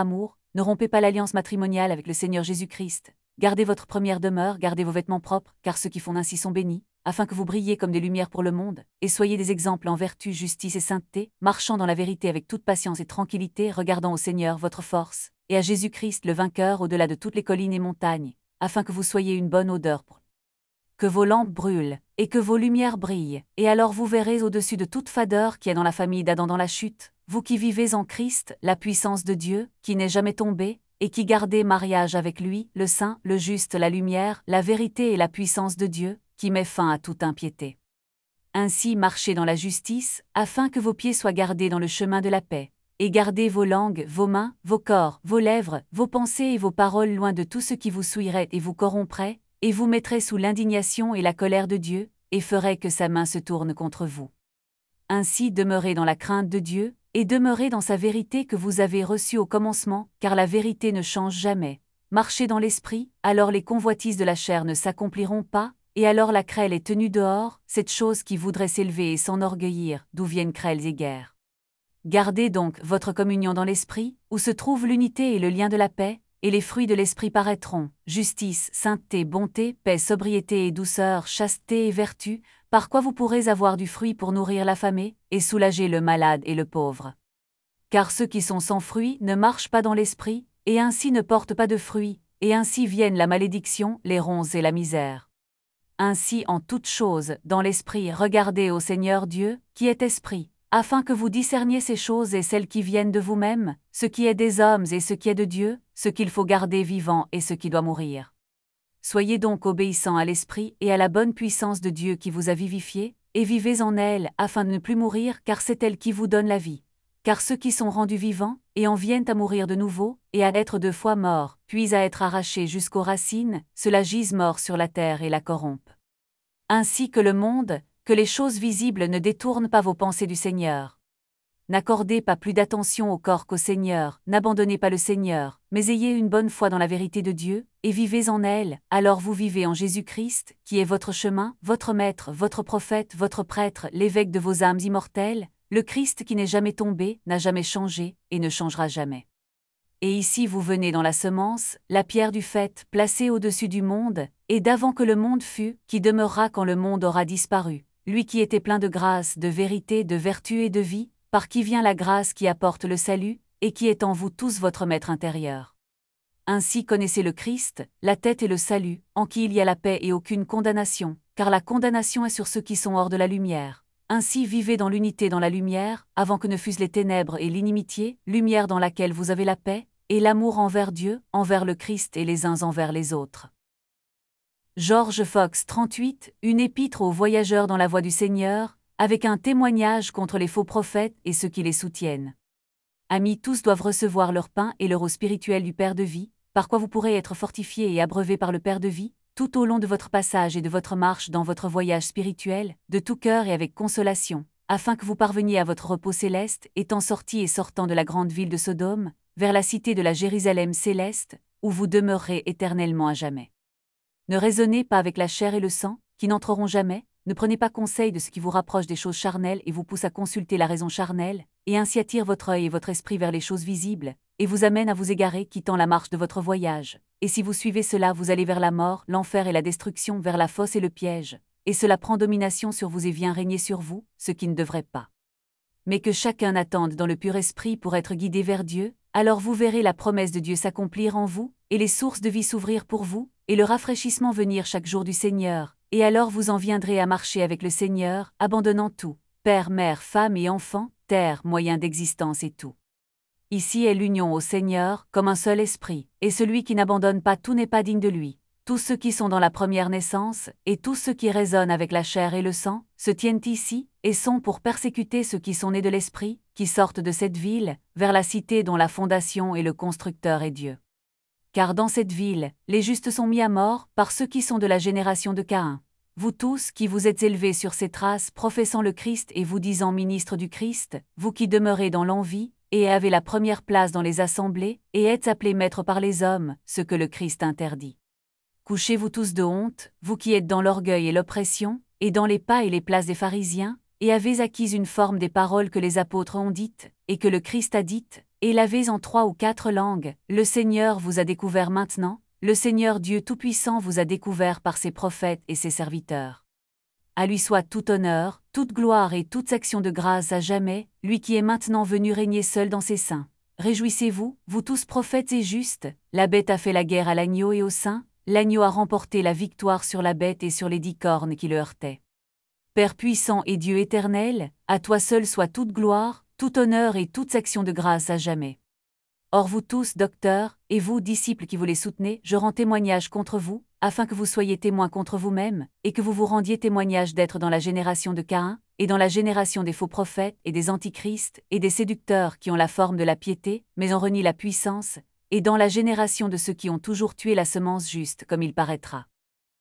Ne rompez pas l'alliance matrimoniale avec le Seigneur Jésus-Christ. Gardez votre première demeure, gardez vos vêtements propres, car ceux qui font ainsi sont bénis, afin que vous brilliez comme des lumières pour le monde, et soyez des exemples en vertu, justice et sainteté, marchant dans la vérité avec toute patience et tranquillité, regardant au Seigneur votre force, et à Jésus-Christ le vainqueur au-delà de toutes les collines et montagnes, afin que vous soyez une bonne odeur pour que vos lampes brûlent, et que vos lumières brillent, et alors vous verrez au-dessus de toute fadeur qui est dans la famille d'Adam dans la chute, vous qui vivez en Christ, la puissance de Dieu, qui n'est jamais tombée, et qui gardez mariage avec lui, le saint, le juste, la lumière, la vérité et la puissance de Dieu, qui met fin à toute impiété. Ainsi marchez dans la justice, afin que vos pieds soient gardés dans le chemin de la paix, et gardez vos langues, vos mains, vos corps, vos lèvres, vos pensées et vos paroles loin de tout ce qui vous souillerait et vous corromprait, et vous mettrait sous l'indignation et la colère de Dieu, et ferait que sa main se tourne contre vous. Ainsi demeurez dans la crainte de Dieu, et demeurez dans sa vérité que vous avez reçue au commencement, car la vérité ne change jamais. Marchez dans l'esprit, alors les convoitises de la chair ne s'accompliront pas, et alors la crêle est tenue dehors, cette chose qui voudrait s'élever et s'enorgueillir, d'où viennent crêles et guerres. Gardez donc votre communion dans l'esprit, où se trouve l'unité et le lien de la paix, et les fruits de l'esprit paraîtront, justice, sainteté, bonté, paix, sobriété et douceur, chasteté et vertu, par quoi vous pourrez avoir du fruit pour nourrir l'affamé, et soulager le malade et le pauvre. Car ceux qui sont sans fruit ne marchent pas dans l'esprit, et ainsi ne portent pas de fruits, et ainsi viennent la malédiction, les ronces et la misère. Ainsi en toutes choses, dans l'esprit, regardez au Seigneur Dieu, qui est esprit, afin que vous discerniez ces choses et celles qui viennent de vous-même, ce qui est des hommes et ce qui est de Dieu, ce qu'il faut garder vivant et ce qui doit mourir. Soyez donc obéissants à l'esprit et à la bonne puissance de Dieu qui vous a vivifié, et vivez en elle, afin de ne plus mourir, car c'est elle qui vous donne la vie. Car ceux qui sont rendus vivants, et en viennent à mourir de nouveau, et à être deux fois morts, puis à être arrachés jusqu'aux racines, ceux-là gisent morts sur la terre et la corrompent. Ainsi que le monde, que les choses visibles ne détournent pas vos pensées du Seigneur. N'accordez pas plus d'attention au corps qu'au Seigneur, n'abandonnez pas le Seigneur, mais ayez une bonne foi dans la vérité de Dieu, et vivez en elle, alors vous vivez en Jésus-Christ, qui est votre chemin, votre maître, votre prophète, votre prêtre, l'évêque de vos âmes immortelles, le Christ qui n'est jamais tombé, n'a jamais changé, et ne changera jamais. Et ici vous venez dans la semence, la pierre du fait, placée au-dessus du monde, et d'avant que le monde fût, qui demeurera quand le monde aura disparu, lui qui était plein de grâce, de vérité, de vertu et de vie, par qui vient la grâce qui apporte le salut, et qui est en vous tous votre maître intérieur. Ainsi connaissez le Christ, la tête et le salut, en qui il y a la paix et aucune condamnation, car la condamnation est sur ceux qui sont hors de la lumière. Ainsi vivez dans l'unité dans la lumière, avant que ne fussent les ténèbres et l'inimitié, lumière dans laquelle vous avez la paix, et l'amour envers Dieu, envers le Christ et les uns envers les autres. George Fox trente-huit, une épître aux voyageurs dans la voie du Seigneur, avec un témoignage contre les faux prophètes et ceux qui les soutiennent. Amis, tous doivent recevoir leur pain et leur eau spirituelle du Père de vie, par quoi vous pourrez être fortifiés et abreuvés par le Père de vie, tout au long de votre passage et de votre marche dans votre voyage spirituel, de tout cœur et avec consolation, afin que vous parveniez à votre repos céleste, étant sortis et sortant de la grande ville de Sodome, vers la cité de la Jérusalem céleste, où vous demeurerez éternellement à jamais. Ne raisonnez pas avec la chair et le sang, qui n'entreront jamais, ne prenez pas conseil de ce qui vous rapproche des choses charnelles et vous pousse à consulter la raison charnelle, et ainsi attire votre œil et votre esprit vers les choses visibles, et vous amène à vous égarer quittant la marche de votre voyage. Et si vous suivez cela, vous allez vers la mort, l'enfer et la destruction, vers la fosse et le piège, et cela prend domination sur vous et vient régner sur vous, ce qui ne devrait pas. Mais que chacun attende dans le pur esprit pour être guidé vers Dieu, alors vous verrez la promesse de Dieu s'accomplir en vous, et les sources de vie s'ouvrir pour vous, et le rafraîchissement venir chaque jour du Seigneur, et alors vous en viendrez à marcher avec le Seigneur, abandonnant tout, père, mère, femme et enfant, terre, moyen d'existence et tout. Ici est l'union au Seigneur, comme un seul esprit, et celui qui n'abandonne pas tout n'est pas digne de lui. Tous ceux qui sont dans la première naissance, et tous ceux qui raisonnent avec la chair et le sang, se tiennent ici, et sont pour persécuter ceux qui sont nés de l'esprit, qui sortent de cette ville, vers la cité dont la fondation et le constructeur est Dieu. Car dans cette ville, les justes sont mis à mort par ceux qui sont de la génération de Caïn. Vous tous qui vous êtes élevés sur ces traces, professant le Christ et vous disant ministres du Christ, vous qui demeurez dans l'envie, et avez la première place dans les assemblées, et êtes appelés maîtres par les hommes, ce que le Christ interdit. Couchez-vous tous de honte, vous qui êtes dans l'orgueil et l'oppression, et dans les pas et les places des pharisiens, et avez acquis une forme des paroles que les apôtres ont dites, et que le Christ a dites, et lavez en trois ou quatre langues, le Seigneur vous a découvert maintenant, le Seigneur Dieu Tout-Puissant vous a découvert par ses prophètes et ses serviteurs. À lui soit tout honneur, toute gloire et toute action de grâce à jamais, lui qui est maintenant venu régner seul dans ses saints. Réjouissez-vous, vous tous prophètes et justes, la bête a fait la guerre à l'agneau et au saint, l'agneau a remporté la victoire sur la bête et sur les dix cornes qui le heurtaient. Père puissant et Dieu éternel, à toi seul soit toute gloire, tout honneur et toute action de grâce à jamais. Or vous tous, docteurs, et vous, disciples qui vous les soutenez, je rends témoignage contre vous, afin que vous soyez témoins contre vous-mêmes, et que vous vous rendiez témoignage d'être dans la génération de Caïn, et dans la génération des faux prophètes, et des antichrists, et des séducteurs qui ont la forme de la piété, mais en renient la puissance, et dans la génération de ceux qui ont toujours tué la semence juste, comme il paraîtra.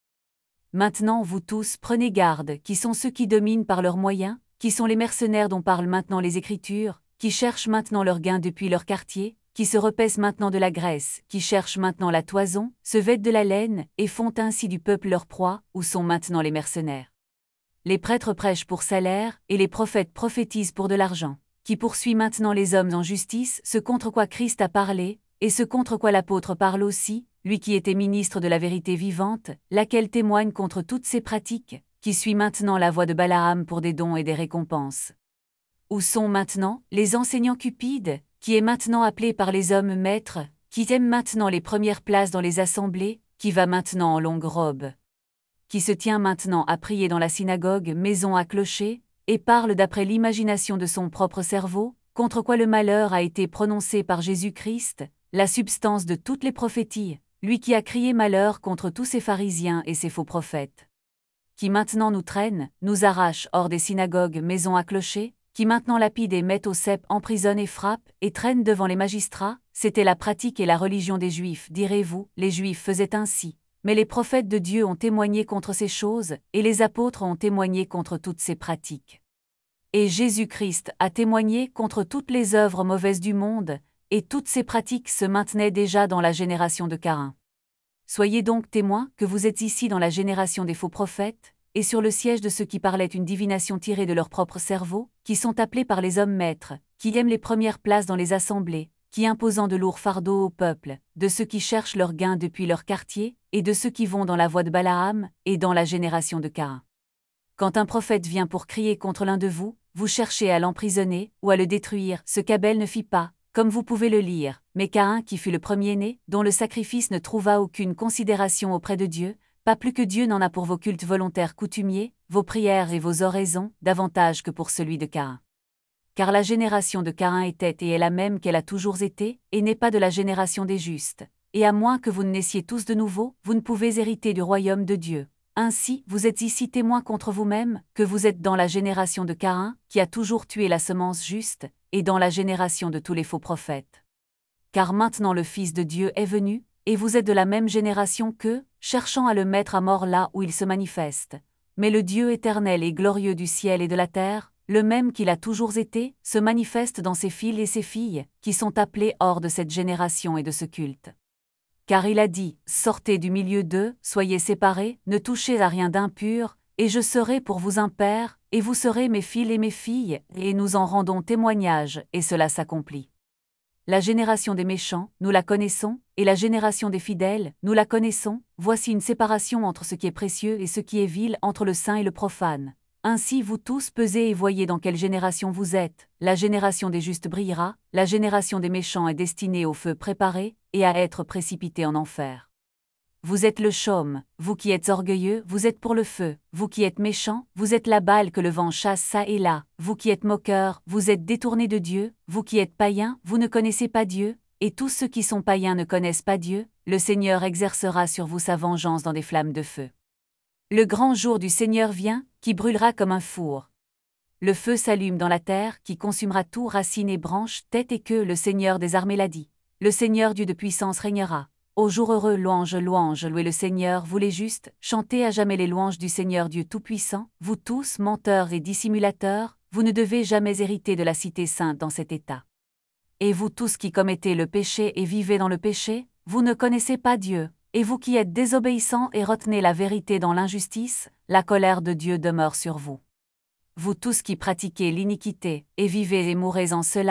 Maintenant vous tous, prenez garde, qui sont ceux qui dominent par leurs moyens, qui sont les mercenaires dont parlent maintenant les Écritures, qui cherchent maintenant leur gain depuis leur quartier, qui se repaissent maintenant de la graisse, qui cherchent maintenant la toison, se vêtent de la laine, et font ainsi du peuple leur proie, où sont maintenant les mercenaires. Les prêtres prêchent pour salaire, et les prophètes prophétisent pour de l'argent, qui poursuit maintenant les hommes en justice, ce contre quoi Christ a parlé, et ce contre quoi l'apôtre parle aussi, lui qui était ministre de la vérité vivante, laquelle témoigne contre toutes ces pratiques, qui suit maintenant la voie de Balaam pour des dons et des récompenses. Où sont maintenant les enseignants cupides, qui est maintenant appelé par les hommes maîtres, qui aime maintenant les premières places dans les assemblées, qui va maintenant en longue robe, qui se tient maintenant à prier dans la synagogue maison à clocher, et parle d'après l'imagination de son propre cerveau, contre quoi le malheur a été prononcé par Jésus-Christ, la substance de toutes les prophéties, lui qui a crié malheur contre tous ces pharisiens et ces faux prophètes, qui maintenant nous traîne, nous arrache hors des synagogues maison à clocher, qui maintenant lapide et met au cep, emprisonne et frappe, et traîne devant les magistrats, c'était la pratique et la religion des Juifs, direz-vous, les Juifs faisaient ainsi. Mais les prophètes de Dieu ont témoigné contre ces choses, et les apôtres ont témoigné contre toutes ces pratiques. Et Jésus-Christ a témoigné contre toutes les œuvres mauvaises du monde, et toutes ces pratiques se maintenaient déjà dans la génération de Caïn. Soyez donc témoins que vous êtes ici dans la génération des faux prophètes, et sur le siège de ceux qui parlaient une divination tirée de leur propre cerveau, qui sont appelés par les hommes maîtres, qui aiment les premières places dans les assemblées, qui imposant de lourds fardeaux au peuple, de ceux qui cherchent leur gain depuis leur quartier, et de ceux qui vont dans la voie de Balaam, et dans la génération de Caïn. Quand un prophète vient pour crier contre l'un de vous, vous cherchez à l'emprisonner, ou à le détruire, ce qu'Abel ne fit pas, comme vous pouvez le lire, mais Caïn qui fut le premier-né, dont le sacrifice ne trouva aucune considération auprès de Dieu, pas plus que Dieu n'en a pour vos cultes volontaires coutumiers, vos prières et vos oraisons, davantage que pour celui de Caïn. Car la génération de Caïn était et est la même qu'elle a toujours été, et n'est pas de la génération des justes. Et à moins que vous ne naissiez tous de nouveau, vous ne pouvez hériter du royaume de Dieu. Ainsi, vous êtes ici témoins contre vous-même, que vous êtes dans la génération de Caïn, qui a toujours tué la semence juste, et dans la génération de tous les faux prophètes. Car maintenant le Fils de Dieu est venu, et vous êtes de la même génération qu'eux, cherchant à le mettre à mort là où il se manifeste. Mais le Dieu éternel et glorieux du ciel et de la terre, le même qu'il a toujours été, se manifeste dans ses fils et ses filles, qui sont appelés hors de cette génération et de ce culte. Car il a dit, sortez du milieu d'eux, soyez séparés, ne touchez à rien d'impur, et je serai pour vous un père, et vous serez mes fils et mes filles, et nous en rendons témoignage, et cela s'accomplit. La génération des méchants, nous la connaissons, et la génération des fidèles, nous la connaissons, voici une séparation entre ce qui est précieux et ce qui est vil, entre le saint et le profane. Ainsi vous tous pesez et voyez dans quelle génération vous êtes, la génération des justes brillera, la génération des méchants est destinée au feu préparé, et à être précipitée en enfer. Vous êtes le chaume, vous qui êtes orgueilleux, vous êtes pour le feu, vous qui êtes méchants, vous êtes la balle que le vent chasse çà et là, vous qui êtes moqueurs, vous êtes détournés de Dieu, vous qui êtes païens, vous ne connaissez pas Dieu, et tous ceux qui sont païens ne connaissent pas Dieu, le Seigneur exercera sur vous sa vengeance dans des flammes de feu. Le grand jour du Seigneur vient, qui brûlera comme un four. Le feu s'allume dans la terre, qui consumera tout, racines et branches, tête et queue, le Seigneur des armées l'a dit. Le Seigneur Dieu de puissance régnera. Ô jour heureux, louange, louange, louez le Seigneur, vous les justes, chantez à jamais les louanges du Seigneur Dieu Tout-Puissant, vous tous, menteurs et dissimulateurs, vous ne devez jamais hériter de la cité sainte dans cet état. Et vous tous qui commettez le péché et vivez dans le péché, vous ne connaissez pas Dieu, et vous qui êtes désobéissants et retenez la vérité dans l'injustice, la colère de Dieu demeure sur vous. Vous tous qui pratiquez l'iniquité, et vivez et mourrez en cela,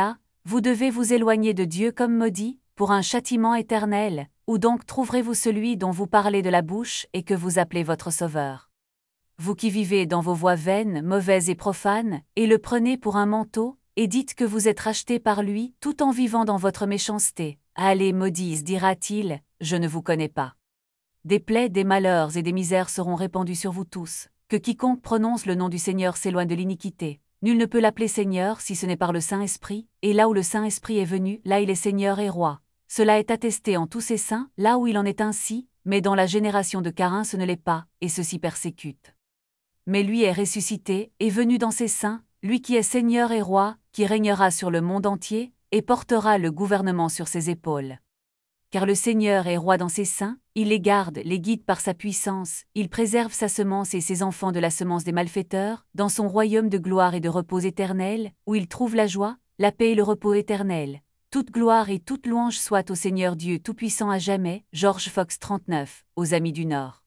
Vous devez vous éloigner de Dieu comme maudit, pour un châtiment éternel, où donc trouverez-vous celui dont vous parlez de la bouche et que vous appelez votre Sauveur? Vous qui vivez dans vos voies vaines, mauvaises et profanes, et le prenez pour un manteau, et dites que vous êtes rachetés par lui, tout en vivant dans votre méchanceté. Allez, maudits, dira-t-il, je ne vous connais pas. Des plaies, des malheurs et des misères seront répandus sur vous tous, que quiconque prononce le nom du Seigneur s'éloigne de l'iniquité. Nul ne peut l'appeler Seigneur si ce n'est par le Saint-Esprit, et là où le Saint-Esprit est venu, là il est Seigneur et Roi. Cela est attesté en tous ses saints, là où il en est ainsi, mais dans la génération de Caïn ce ne l'est pas, et ceux-ci persécutent. Mais lui est ressuscité, est venu dans ses saints, lui qui est Seigneur et Roi, qui régnera sur le monde entier, et portera le gouvernement sur ses épaules. Car le Seigneur est Roi dans ses saints, il les garde, les guide par sa puissance, il préserve sa semence et ses enfants de la semence des malfaiteurs, dans son royaume de gloire et de repos éternel, où il trouve la joie, la paix et le repos éternel. Toute gloire et toute louange soit au Seigneur Dieu Tout-Puissant à jamais. George Fox trente-neuf, aux Amis du Nord.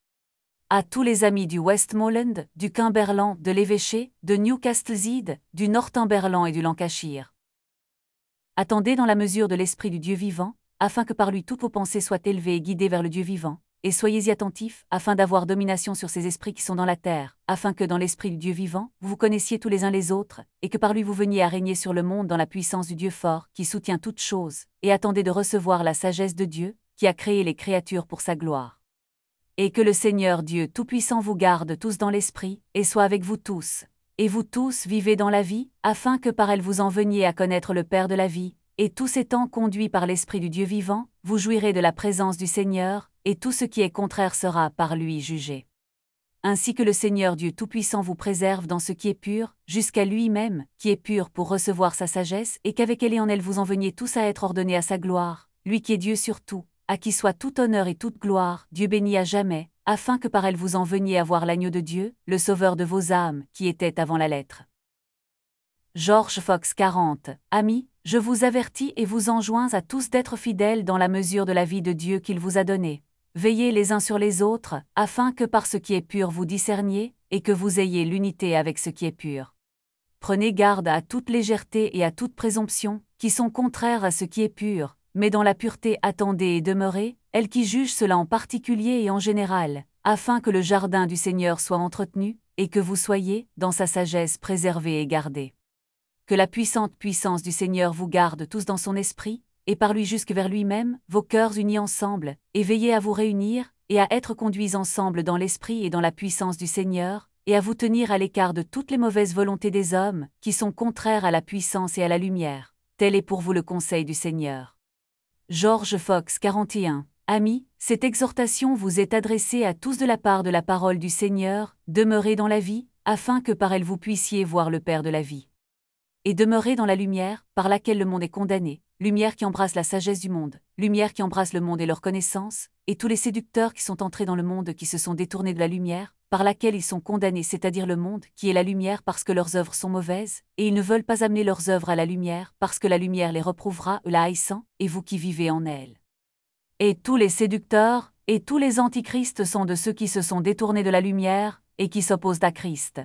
À tous les amis du Westmoreland, du Cumberland, de l'Évêché, de Newcastle-Zed, du Northumberland et du Lancashire. Attendez dans la mesure de l'Esprit du Dieu vivant, afin que par lui toutes vos pensées soient élevées et guidées vers le Dieu vivant, et soyez-y attentifs, afin d'avoir domination sur ces esprits qui sont dans la terre, afin que dans l'Esprit du Dieu vivant, vous vous connaissiez tous les uns les autres, et que par lui vous veniez à régner sur le monde dans la puissance du Dieu fort, qui soutient toutes choses, et attendez de recevoir la sagesse de Dieu, qui a créé les créatures pour sa gloire. Et que le Seigneur Dieu Tout-Puissant vous garde tous dans l'Esprit, et soit avec vous tous. Et vous tous vivez dans la vie, afin que par elle vous en veniez à connaître le Père de la vie, et tous étant conduits par l'Esprit du Dieu vivant, vous jouirez de la présence du Seigneur, et tout ce qui est contraire sera par lui jugé. Ainsi que le Seigneur Dieu Tout-Puissant vous préserve dans ce qui est pur, jusqu'à lui-même, qui est pur pour recevoir sa sagesse, et qu'avec elle et en elle vous en veniez tous à être ordonnés à sa gloire, lui qui est Dieu sur tout, à qui soit tout honneur et toute gloire, Dieu béni à jamais, afin que par elle vous en veniez à voir l'agneau de Dieu, le sauveur de vos âmes, qui était avant la lettre. George Fox quarante. Amis, je vous avertis et vous enjoins à tous d'être fidèles dans la mesure de la vie de Dieu qu'il vous a donnée. Veillez les uns sur les autres, afin que par ce qui est pur vous discerniez, et que vous ayez l'unité avec ce qui est pur. Prenez garde à toute légèreté et à toute présomption, qui sont contraires à ce qui est pur, mais dans la pureté attendez et demeurez, elle qui juge cela en particulier et en général, afin que le jardin du Seigneur soit entretenu, et que vous soyez, dans sa sagesse, préservés et gardés. Que la puissante puissance du Seigneur vous garde tous dans son esprit, et par lui jusque vers lui-même, vos cœurs unis ensemble, et veillez à vous réunir, et à être conduits ensemble dans l'esprit et dans la puissance du Seigneur, et à vous tenir à l'écart de toutes les mauvaises volontés des hommes, qui sont contraires à la puissance et à la lumière. Tel est pour vous le conseil du Seigneur. George Fox quarante et un. Amis, cette exhortation vous est adressée à tous de la part de la parole du Seigneur, demeurez dans la vie, afin que par elle vous puissiez voir le Père de la vie. Et demeurez dans la lumière, par laquelle le monde est condamné, lumière qui embrasse la sagesse du monde, lumière qui embrasse le monde et leur connaissance, et tous les séducteurs qui sont entrés dans le monde qui se sont détournés de la lumière, par laquelle ils sont condamnés, c'est-à-dire le monde, qui est la lumière parce que leurs œuvres sont mauvaises, et ils ne veulent pas amener leurs œuvres à la lumière, parce que la lumière les reprouvera, eux la haïssant, et vous qui vivez en elle. Et tous les séducteurs, et tous les antichrists sont de ceux qui se sont détournés de la lumière, et qui s'opposent à Christ.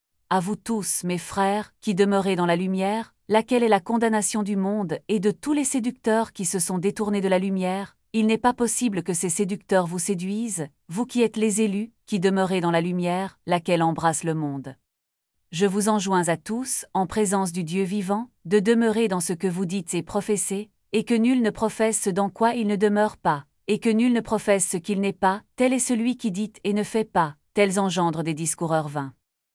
À vous tous, mes frères, qui demeurez dans la lumière, laquelle est la condamnation du monde, et de tous les séducteurs qui se sont détournés de la lumière, il n'est pas possible que ces séducteurs vous séduisent, vous qui êtes les élus, qui demeurez dans la lumière, laquelle embrasse le monde. Je vous enjoins à tous, en présence du Dieu vivant, de demeurer dans ce que vous dites et professez, et que nul ne professe ce dans quoi il ne demeure pas, et que nul ne professe ce qu'il n'est pas, tel est celui qui dit et ne fait pas, tels engendrent des discoureurs vains.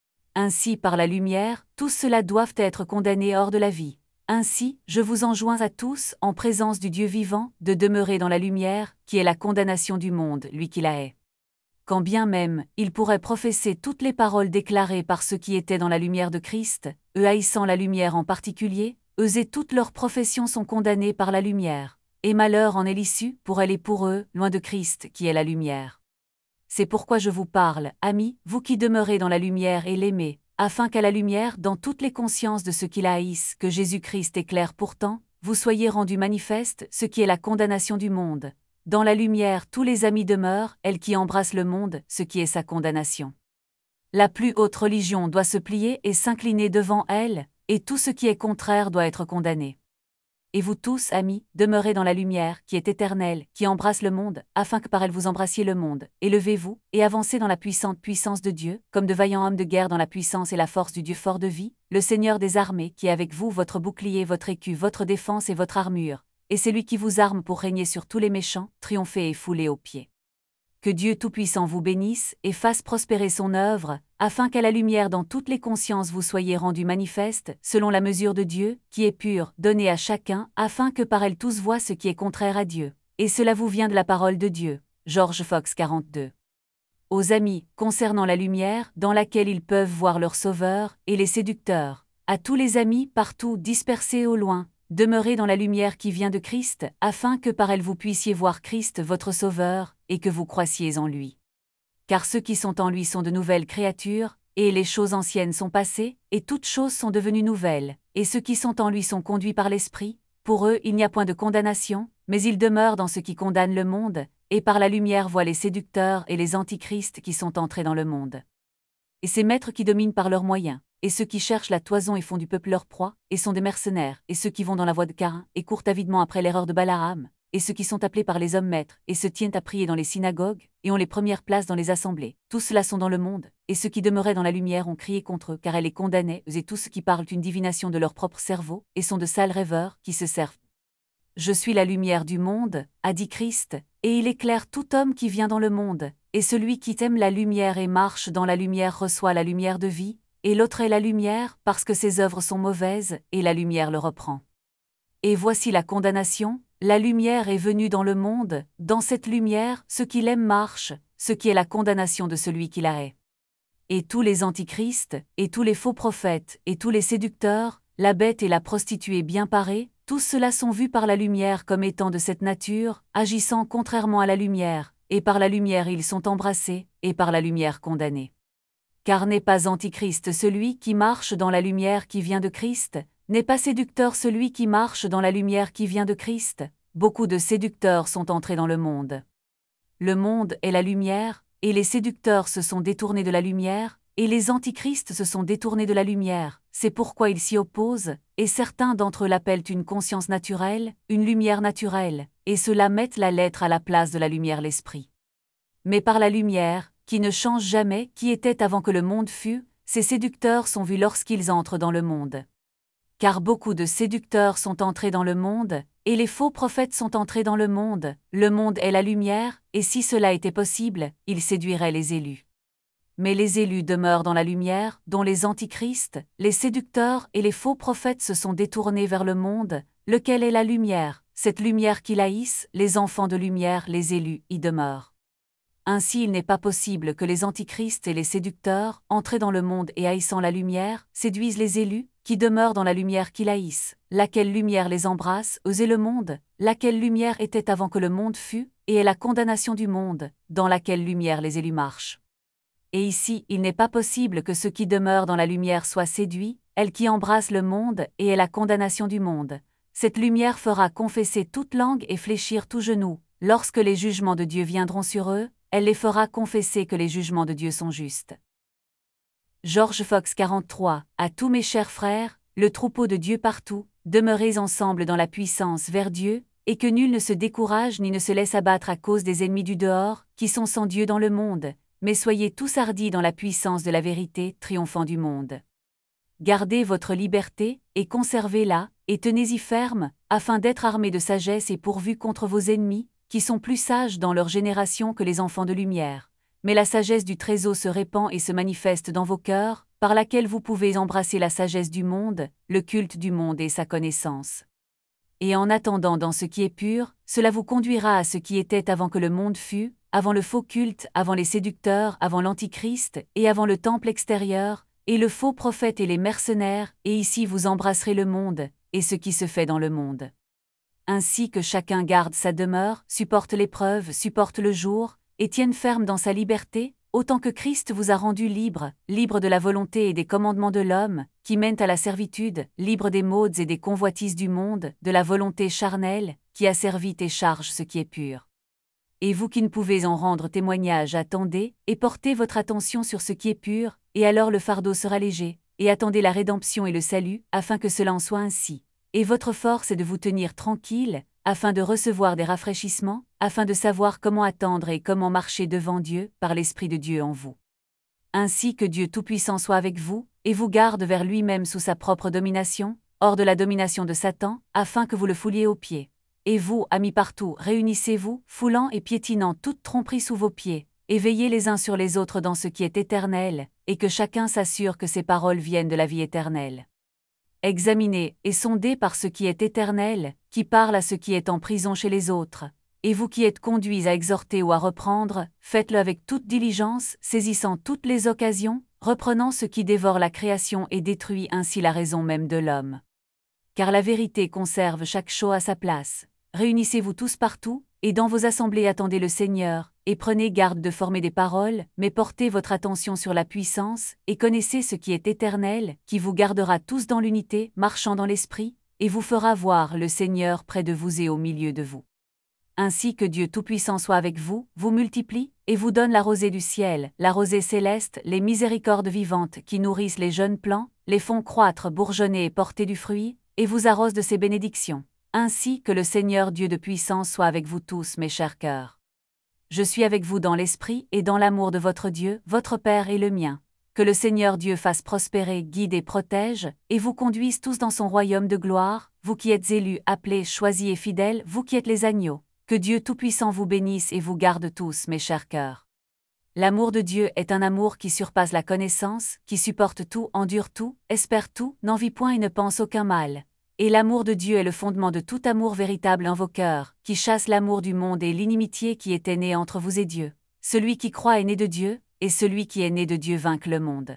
Ainsi par la lumière, tous ceux-là doivent être condamnés hors de la vie. Ainsi, je vous enjoins à tous, en présence du Dieu vivant, de demeurer dans la lumière, qui est la condamnation du monde, lui qui la hait. Quand bien même, ils pourraient professer toutes les paroles déclarées par ceux qui étaient dans la lumière de Christ, eux haïssant la lumière en particulier, eux et toutes leurs professions sont condamnées par la lumière, et malheur en est l'issue, pour elle et pour eux, loin de Christ, qui est la lumière. C'est pourquoi je vous parle, amis, vous qui demeurez dans la lumière et l'aimez, afin qu'à la lumière, dans toutes les consciences de ceux qui la haïssent, que Jésus-Christ éclaire pourtant, vous soyez rendus manifeste ce qui est la condamnation du monde. Dans la lumière tous les amis demeurent, elle qui embrasse le monde, ce qui est sa condamnation. La plus haute religion doit se plier et s'incliner devant elle, et tout ce qui est contraire doit être condamné. Et vous tous, amis, demeurez dans la lumière, qui est éternelle, qui embrasse le monde, afin que par elle vous embrassiez le monde. Élevez-vous, et avancez dans la puissante puissance de Dieu, comme de vaillants hommes de guerre dans la puissance et la force du Dieu fort de vie, le Seigneur des armées, qui est avec vous, votre bouclier, votre écu, votre défense et votre armure. Et c'est lui qui vous arme pour régner sur tous les méchants, triompher et fouler aux pieds. Que Dieu Tout-Puissant vous bénisse et fasse prospérer son œuvre, afin qu'à la lumière dans toutes les consciences vous soyez rendus manifestes, selon la mesure de Dieu, qui est pure, donnée à chacun, afin que par elle tous voient ce qui est contraire à Dieu. Et cela vous vient de la parole de Dieu. George Fox quarante-deux. Aux amis, concernant la lumière, dans laquelle ils peuvent voir leur Sauveur, et les séducteurs. À tous les amis, partout, dispersés au loin, demeurez dans la lumière qui vient de Christ, afin que par elle vous puissiez voir Christ votre Sauveur, et que vous croissiez en lui. Car ceux qui sont en lui sont de nouvelles créatures, et les choses anciennes sont passées, et toutes choses sont devenues nouvelles, et ceux qui sont en lui sont conduits par l'Esprit. Pour eux il n'y a point de condamnation, mais ils demeurent dans ce qui condamne le monde, et par la lumière voient les séducteurs et les antichrists qui sont entrés dans le monde. Et ces maîtres qui dominent par leurs moyens, et ceux qui cherchent la toison et font du peuple leur proie, et sont des mercenaires, et ceux qui vont dans la voie de Caïn, et courent avidement après l'erreur de Balaam, et ceux qui sont appelés par les hommes maîtres, et se tiennent à prier dans les synagogues, et ont les premières places dans les assemblées. Tous ceux-là sont dans le monde, et ceux qui demeuraient dans la lumière ont crié contre eux, car elle les condamnait, eux et tous ceux qui parlent une divination de leur propre cerveau, et sont de sales rêveurs, qui se servent. Je suis la lumière du monde, a dit Christ, et il éclaire tout homme qui vient dans le monde, et celui qui aime la lumière et marche dans la lumière reçoit la lumière de vie, et l'autre est la lumière, parce que ses œuvres sont mauvaises, et la lumière le reprend. Et voici la condamnation, la lumière est venue dans le monde, dans cette lumière, ceux qui l'aiment marchent, ce qui est la condamnation de celui qui la hait. Et tous les antichrists, et tous les faux prophètes, et tous les séducteurs, la bête et la prostituée bien parée, tous ceux-là sont vus par la lumière comme étant de cette nature, agissant contrairement à la lumière, et par la lumière ils sont embrassés, et par la lumière condamnés. Car n'est pas antichrist celui qui marche dans la lumière qui vient de Christ, n'est pas séducteur celui qui marche dans la lumière qui vient de Christ. Beaucoup de séducteurs sont entrés dans le monde. Le monde est la lumière, et les séducteurs se sont détournés de la lumière, et les antichrists se sont détournés de la lumière, c'est pourquoi ils s'y opposent, et certains d'entre eux l'appellent une conscience naturelle, une lumière naturelle, et ceux-là mettent la lettre à la place de la lumière l'esprit. Mais par la lumière, qui ne change jamais, qui était avant que le monde fût, ces séducteurs sont vus lorsqu'ils entrent dans le monde. Car beaucoup de séducteurs sont entrés dans le monde, et les faux prophètes sont entrés dans le monde, le monde est la lumière, et si cela était possible, il séduirait les élus. Mais les élus demeurent dans la lumière, dont les antichrists, les séducteurs et les faux prophètes se sont détournés vers le monde, lequel est la lumière, cette lumière qui haïssent, les enfants de lumière, les élus, y demeurent. Ainsi il n'est pas possible que les antichrists et les séducteurs, entrés dans le monde et haïssant la lumière, séduisent les élus, qui demeurent dans la lumière qu'ils haïssent, laquelle lumière les embrasse, eux et le monde, laquelle lumière était avant que le monde fût, et est la condamnation du monde, dans laquelle lumière les élus marchent. Et ici, il n'est pas possible que ceux qui demeurent dans la lumière soient séduits, elle qui embrasse le monde et est la condamnation du monde. Cette lumière fera confesser toute langue et fléchir tout genou. Lorsque les jugements de Dieu viendront sur eux, elle les fera confesser que les jugements de Dieu sont justes. George Fox quarante-trois. À tous mes chers frères, le troupeau de Dieu partout, demeurez ensemble dans la puissance vers Dieu, et que nul ne se décourage ni ne se laisse abattre à cause des ennemis du dehors, qui sont sans Dieu dans le monde, mais soyez tous hardis dans la puissance de la vérité, triomphant du monde. Gardez votre liberté, et conservez-la, et tenez-y ferme, afin d'être armés de sagesse et pourvus contre vos ennemis, qui sont plus sages dans leur génération que les enfants de lumière. Mais la sagesse du Très-Haut se répand et se manifeste dans vos cœurs, par laquelle vous pouvez embrasser la sagesse du monde, le culte du monde et sa connaissance. Et en attendant dans ce qui est pur, cela vous conduira à ce qui était avant que le monde fût, avant le faux culte, avant les séducteurs, avant l'antichrist, et avant le temple extérieur, et le faux prophète et les mercenaires, et ici vous embrasserez le monde, et ce qui se fait dans le monde. Ainsi que chacun garde sa demeure, supporte l'épreuve, supporte le jour, et tienne ferme dans sa liberté, autant que Christ vous a rendu libre, libre de la volonté et des commandements de l'homme, qui mènent à la servitude, libre des maux et des convoitises du monde, de la volonté charnelle, qui asservit et charge ce qui est pur. Et vous qui ne pouvez en rendre témoignage, attendez, et portez votre attention sur ce qui est pur, et alors le fardeau sera léger, et attendez la rédemption et le salut, afin que cela en soit ainsi. et votre force est de vous tenir tranquille, afin de recevoir des rafraîchissements, afin de savoir comment attendre et comment marcher devant Dieu, par l'Esprit de Dieu en vous. Ainsi que Dieu Tout-Puissant soit avec vous, et vous garde vers lui-même sous sa propre domination, hors de la domination de Satan, afin que vous le fouliez aux pieds. Et vous, amis partout, réunissez-vous, foulant et piétinant toute tromperie sous vos pieds, et veillez les uns sur les autres dans ce qui est éternel, et que chacun s'assure que ses paroles viennent de la vie éternelle. Examinez et sondez par ce qui est éternel, qui parle à ce qui est en prison chez les autres. Et vous qui êtes conduits à exhorter ou à reprendre, faites-le avec toute diligence, saisissant toutes les occasions, reprenant ce qui dévore la création et détruit ainsi la raison même de l'homme. Car la vérité conserve chaque chose à sa place. Réunissez-vous tous partout, et dans vos assemblées attendez le Seigneur, et prenez garde de former des paroles, mais portez votre attention sur la puissance, et connaissez ce qui est éternel, qui vous gardera tous dans l'unité, marchant dans l'esprit, et vous fera voir le Seigneur près de vous et au milieu de vous. Ainsi que Dieu Tout-Puissant soit avec vous, vous multiplie, et vous donne la rosée du ciel, la rosée céleste, les miséricordes vivantes qui nourrissent les jeunes plants, les font croître, bourgeonner et porter du fruit, et vous arrose de ses bénédictions. Ainsi que le Seigneur Dieu de puissance soit avec vous tous, mes chers cœurs. Je suis avec vous dans l'esprit et dans l'amour de votre Dieu, votre Père et le mien. Que le Seigneur Dieu fasse prospérer, guide et protège, et vous conduise tous dans son royaume de gloire, vous qui êtes élus, appelés, choisis et fidèles, vous qui êtes les agneaux. Que Dieu Tout-Puissant vous bénisse et vous garde tous, mes chers cœurs. L'amour de Dieu est un amour qui surpasse la connaissance, qui supporte tout, endure tout, espère tout, n'envie point et ne pense aucun mal. Et l'amour de Dieu est le fondement de tout amour véritable en vos cœurs, qui chasse l'amour du monde et l'inimitié qui était née entre vous et Dieu. Celui qui croit est né de Dieu, et celui qui est né de Dieu vainc le monde.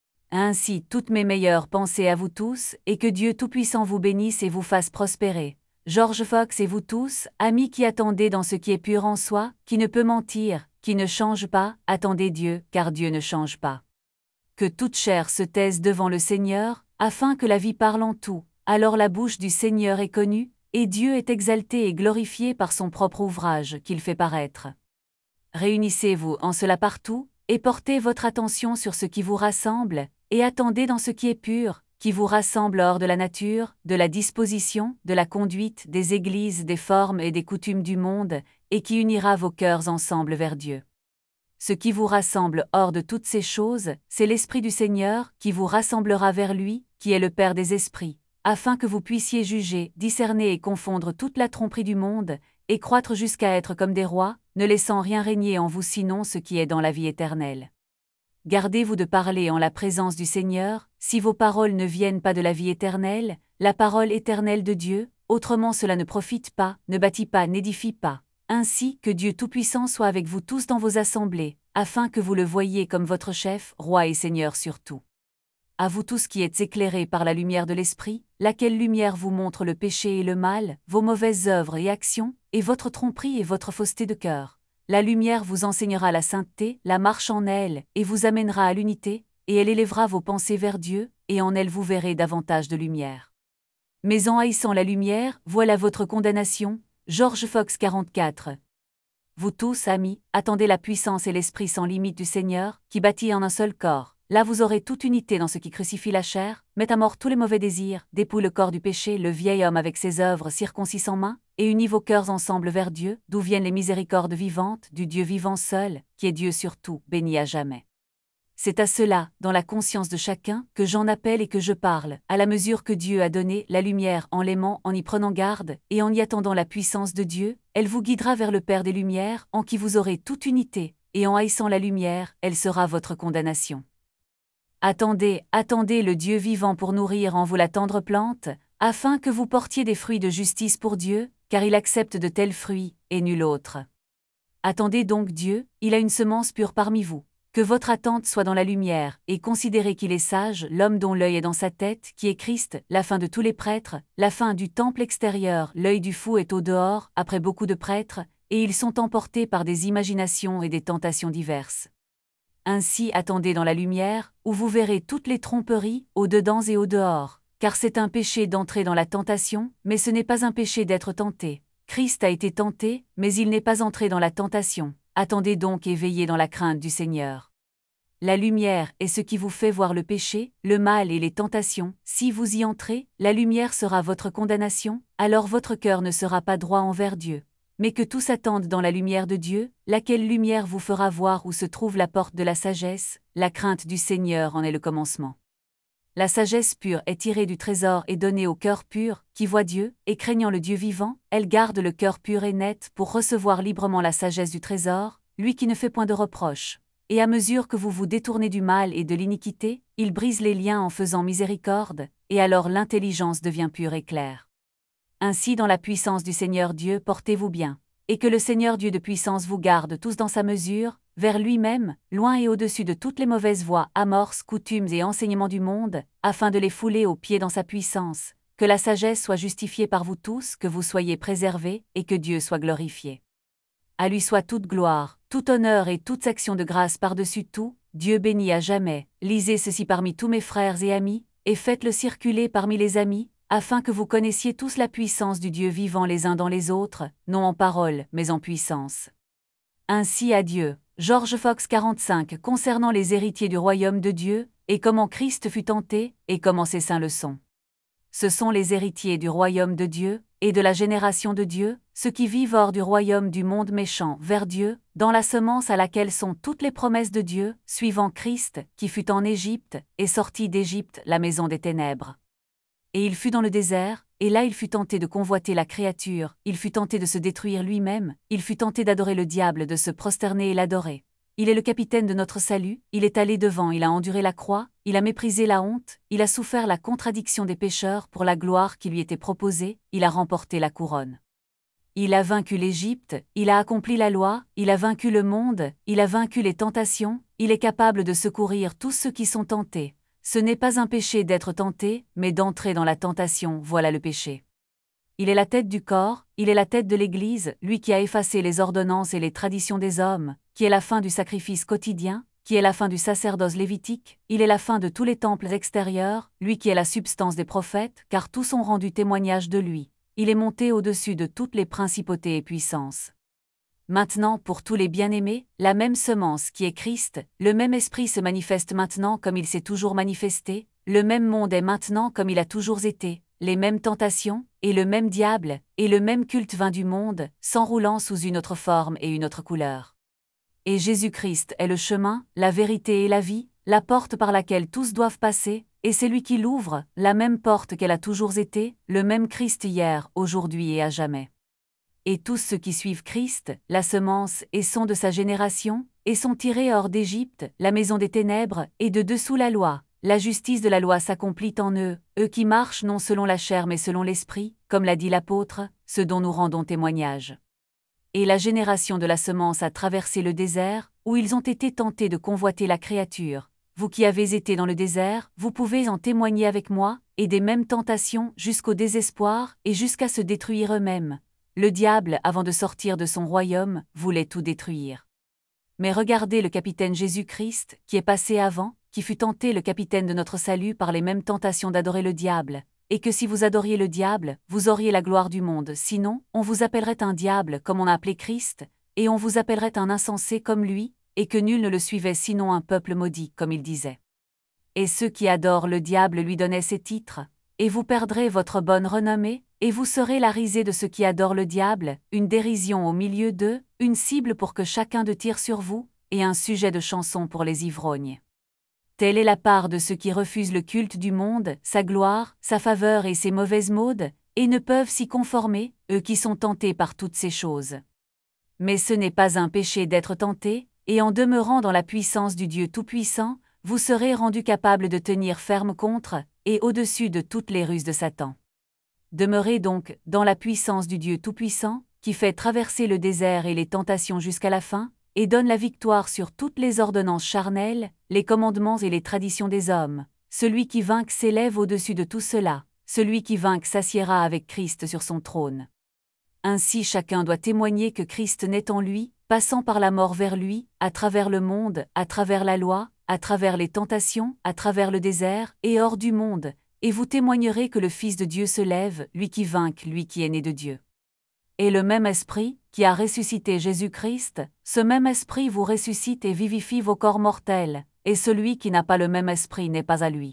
Ainsi, toutes mes meilleures pensées à vous tous, et que Dieu Tout-Puissant vous bénisse et vous fasse prospérer. George Fox et vous tous, amis qui attendez dans ce qui est pur en soi, qui ne peut mentir, qui ne change pas, attendez Dieu, car Dieu ne change pas. Que toute chair se taise devant le Seigneur, afin que la vie parle en tout. Alors la bouche du Seigneur est connue, et Dieu est exalté et glorifié par son propre ouvrage qu'il fait paraître. Réunissez-vous en cela partout, et portez votre attention sur ce qui vous rassemble, et attendez dans ce qui est pur, qui vous rassemble hors de la nature, de la disposition, de la conduite, des églises, des formes et des coutumes du monde, et qui unira vos cœurs ensemble vers Dieu. Ce qui vous rassemble hors de toutes ces choses, c'est l'Esprit du Seigneur qui vous rassemblera vers lui, qui est le Père des esprits, afin que vous puissiez juger, discerner et confondre toute la tromperie du monde, et croître jusqu'à être comme des rois, ne laissant rien régner en vous sinon ce qui est dans la vie éternelle. Gardez-vous de parler en la présence du Seigneur, si vos paroles ne viennent pas de la vie éternelle, la parole éternelle de Dieu, autrement cela ne profite pas, ne bâtit pas, n'édifie pas. Ainsi que Dieu Tout-Puissant soit avec vous tous dans vos assemblées, afin que vous le voyiez comme votre chef, roi et Seigneur sur tout. À vous tous qui êtes éclairés par la lumière de l'Esprit, laquelle lumière vous montre le péché et le mal, vos mauvaises œuvres et actions, et votre tromperie et votre fausseté de cœur. La lumière vous enseignera la sainteté, la marche en elle, et vous amènera à l'unité, et elle élèvera vos pensées vers Dieu, et en elle vous verrez davantage de lumière. Mais en haïssant la lumière, voilà votre condamnation. George Fox quarante-quatre. Vous tous, amis, attendez la puissance et l'esprit sans limite du Seigneur, qui bâtit en un seul corps. Là vous aurez toute unité dans ce qui crucifie la chair, met à mort tous les mauvais désirs, dépouille le corps du péché, le vieil homme avec ses œuvres circoncis sans main, et unit vos cœurs ensemble vers Dieu, d'où viennent les miséricordes vivantes, du Dieu vivant seul, qui est Dieu surtout, béni à jamais. C'est à cela, dans la conscience de chacun, que j'en appelle et que je parle, à la mesure que Dieu a donné la lumière en l'aimant, en y prenant garde, et en y attendant la puissance de Dieu, elle vous guidera vers le Père des Lumières, en qui vous aurez toute unité, et en haïssant la lumière, elle sera votre condamnation. Attendez, attendez le Dieu vivant pour nourrir en vous la tendre plante, afin que vous portiez des fruits de justice pour Dieu, car il accepte de tels fruits, et nul autre. Attendez donc Dieu, il a une semence pure parmi vous. Que votre attente soit dans la lumière, et considérez qu'il est sage, l'homme dont l'œil est dans sa tête, qui est Christ, la fin de tous les prêtres, la fin du temple extérieur, l'œil du fou est au dehors, après beaucoup de prêtres, et ils sont emportés par des imaginations et des tentations diverses. Ainsi attendez dans la lumière, où vous verrez toutes les tromperies, au dedans et au dehors, car c'est un péché d'entrer dans la tentation, mais ce n'est pas un péché d'être tenté. Christ a été tenté, mais il n'est pas entré dans la tentation. Attendez donc et veillez dans la crainte du Seigneur. la lumière est ce qui vous fait voir le péché, le mal et les tentations. Si vous y entrez, la lumière sera votre condamnation, alors votre cœur ne sera pas droit envers Dieu. Mais que tous attendent dans la lumière de Dieu, laquelle lumière vous fera voir où se trouve la porte de la sagesse, la crainte du Seigneur en est le commencement. La sagesse pure est tirée du trésor et donnée au cœur pur, qui voit Dieu, et craignant le Dieu vivant, elle garde le cœur pur et net pour recevoir librement la sagesse du trésor, lui qui ne fait point de reproche. Et à mesure que vous vous détournez du mal et de l'iniquité, il brise les liens en faisant miséricorde, et alors l'intelligence devient pure et claire. Ainsi dans la puissance du Seigneur Dieu portez-vous bien, et que le Seigneur Dieu de puissance vous garde tous dans sa mesure, vers lui-même, loin et au-dessus de toutes les mauvaises voies, amorces, coutumes et enseignements du monde, afin de les fouler aux pieds dans sa puissance, que la sagesse soit justifiée par vous tous, que vous soyez préservés, et que Dieu soit glorifié. À lui soit toute gloire, tout honneur et toute action de grâce par-dessus tout, Dieu béni à jamais. Lisez ceci parmi tous mes frères et amis, et faites-le circuler parmi les amis, afin que vous connaissiez tous la puissance du Dieu vivant les uns dans les autres, non en parole, mais en puissance. Ainsi adieu. George Fox quarante-cinq concernant les héritiers du royaume de Dieu, et comment Christ fut tenté, et comment ses saints le sont. Ce sont les héritiers du royaume de Dieu, et de la génération de Dieu, ceux qui vivent hors du royaume du monde méchant vers Dieu, dans la semence à laquelle sont toutes les promesses de Dieu, suivant Christ, qui fut en Égypte, et sorti d'Égypte, la maison des ténèbres. Et il fut dans le désert, et là il fut tenté de convoiter la créature, il fut tenté de se détruire lui-même, il fut tenté d'adorer le diable, de se prosterner et l'adorer. Il est le capitaine de notre salut, il est allé devant, il a enduré la croix, il a méprisé la honte, il a souffert la contradiction des pécheurs pour la gloire qui lui était proposée, il a remporté la couronne. Il a vaincu l'Égypte, il a accompli la loi, il a vaincu le monde, il a vaincu les tentations, il est capable de secourir tous ceux qui sont tentés. Ce n'est pas un péché d'être tenté, mais d'entrer dans la tentation, voilà le péché. Il est la tête du corps, il est la tête de l'Église, lui qui a effacé les ordonnances et les traditions des hommes, qui est la fin du sacrifice quotidien, qui est la fin du sacerdoce lévitique, il est la fin de tous les temples extérieurs, lui qui est la substance des prophètes, car tous ont rendu témoignage de lui. Il est monté au-dessus de toutes les principautés et puissances. Maintenant, pour tous les bien-aimés, la même semence qui est Christ, le même esprit se manifeste maintenant comme il s'est toujours manifesté, le même monde est maintenant comme il a toujours été, les mêmes tentations, et le même diable, et le même culte vint du monde, s'enroulant sous une autre forme et une autre couleur. Et Jésus-Christ est le chemin, la vérité et la vie, la porte par laquelle tous doivent passer, et c'est lui qui l'ouvre, la même porte qu'elle a toujours été, le même Christ hier, aujourd'hui et à jamais. Et tous ceux qui suivent Christ, la semence, et sont de sa génération, et sont tirés hors d'Égypte, la maison des ténèbres, et de dessous la loi, la justice de la loi s'accomplit en eux, eux qui marchent non selon la chair mais selon l'esprit, comme l'a dit l'apôtre, ce dont nous rendons témoignage. Et la génération de la semence a traversé le désert, où ils ont été tentés de convoiter la créature. Vous qui avez été dans le désert, vous pouvez en témoigner avec moi, et des mêmes tentations jusqu'au désespoir et jusqu'à se détruire eux-mêmes. Le diable, avant de sortir de son royaume, voulait tout détruire. Mais regardez le capitaine Jésus-Christ, qui est passé avant, qui fut tenté le capitaine de notre salut par les mêmes tentations d'adorer le diable, et que si vous adoriez le diable, vous auriez la gloire du monde, sinon, on vous appellerait un diable comme on a appelé Christ, et on vous appellerait un insensé comme lui, et que nul ne le suivait sinon un peuple maudit, comme il disait. Et ceux qui adorent le diable lui donnaient ces titres, et vous perdrez votre bonne renommée, et vous serez la risée de ceux qui adorent le diable, une dérision au milieu d'eux, une cible pour que chacun de tire sur vous, et un sujet de chanson pour les ivrognes. Telle est la part de ceux qui refusent le culte du monde, sa gloire, sa faveur et ses mauvaises modes, et ne peuvent s'y conformer, eux qui sont tentés par toutes ces choses. Mais ce n'est pas un péché d'être tenté, et en demeurant dans la puissance du Dieu Tout-Puissant, vous serez rendus capables de tenir ferme contre, et au-dessus de toutes les ruses de Satan. Demeurez donc dans la puissance du Dieu Tout-Puissant, qui fait traverser le désert et les tentations jusqu'à la fin, et donne la victoire sur toutes les ordonnances charnelles, les commandements et les traditions des hommes. Celui qui vainque s'élève au-dessus de tout cela, celui qui vainque s'assiera avec Christ sur son trône. Ainsi chacun doit témoigner que Christ naît en lui, passant par la mort vers lui, à travers le monde, à travers la loi, à travers les tentations, à travers le désert, et hors du monde, et vous témoignerez que le Fils de Dieu se lève, lui qui vainque, lui qui est né de Dieu. Et le même Esprit, qui a ressuscité Jésus-Christ, ce même Esprit vous ressuscite et vivifie vos corps mortels, et celui qui n'a pas le même esprit n'est pas à lui.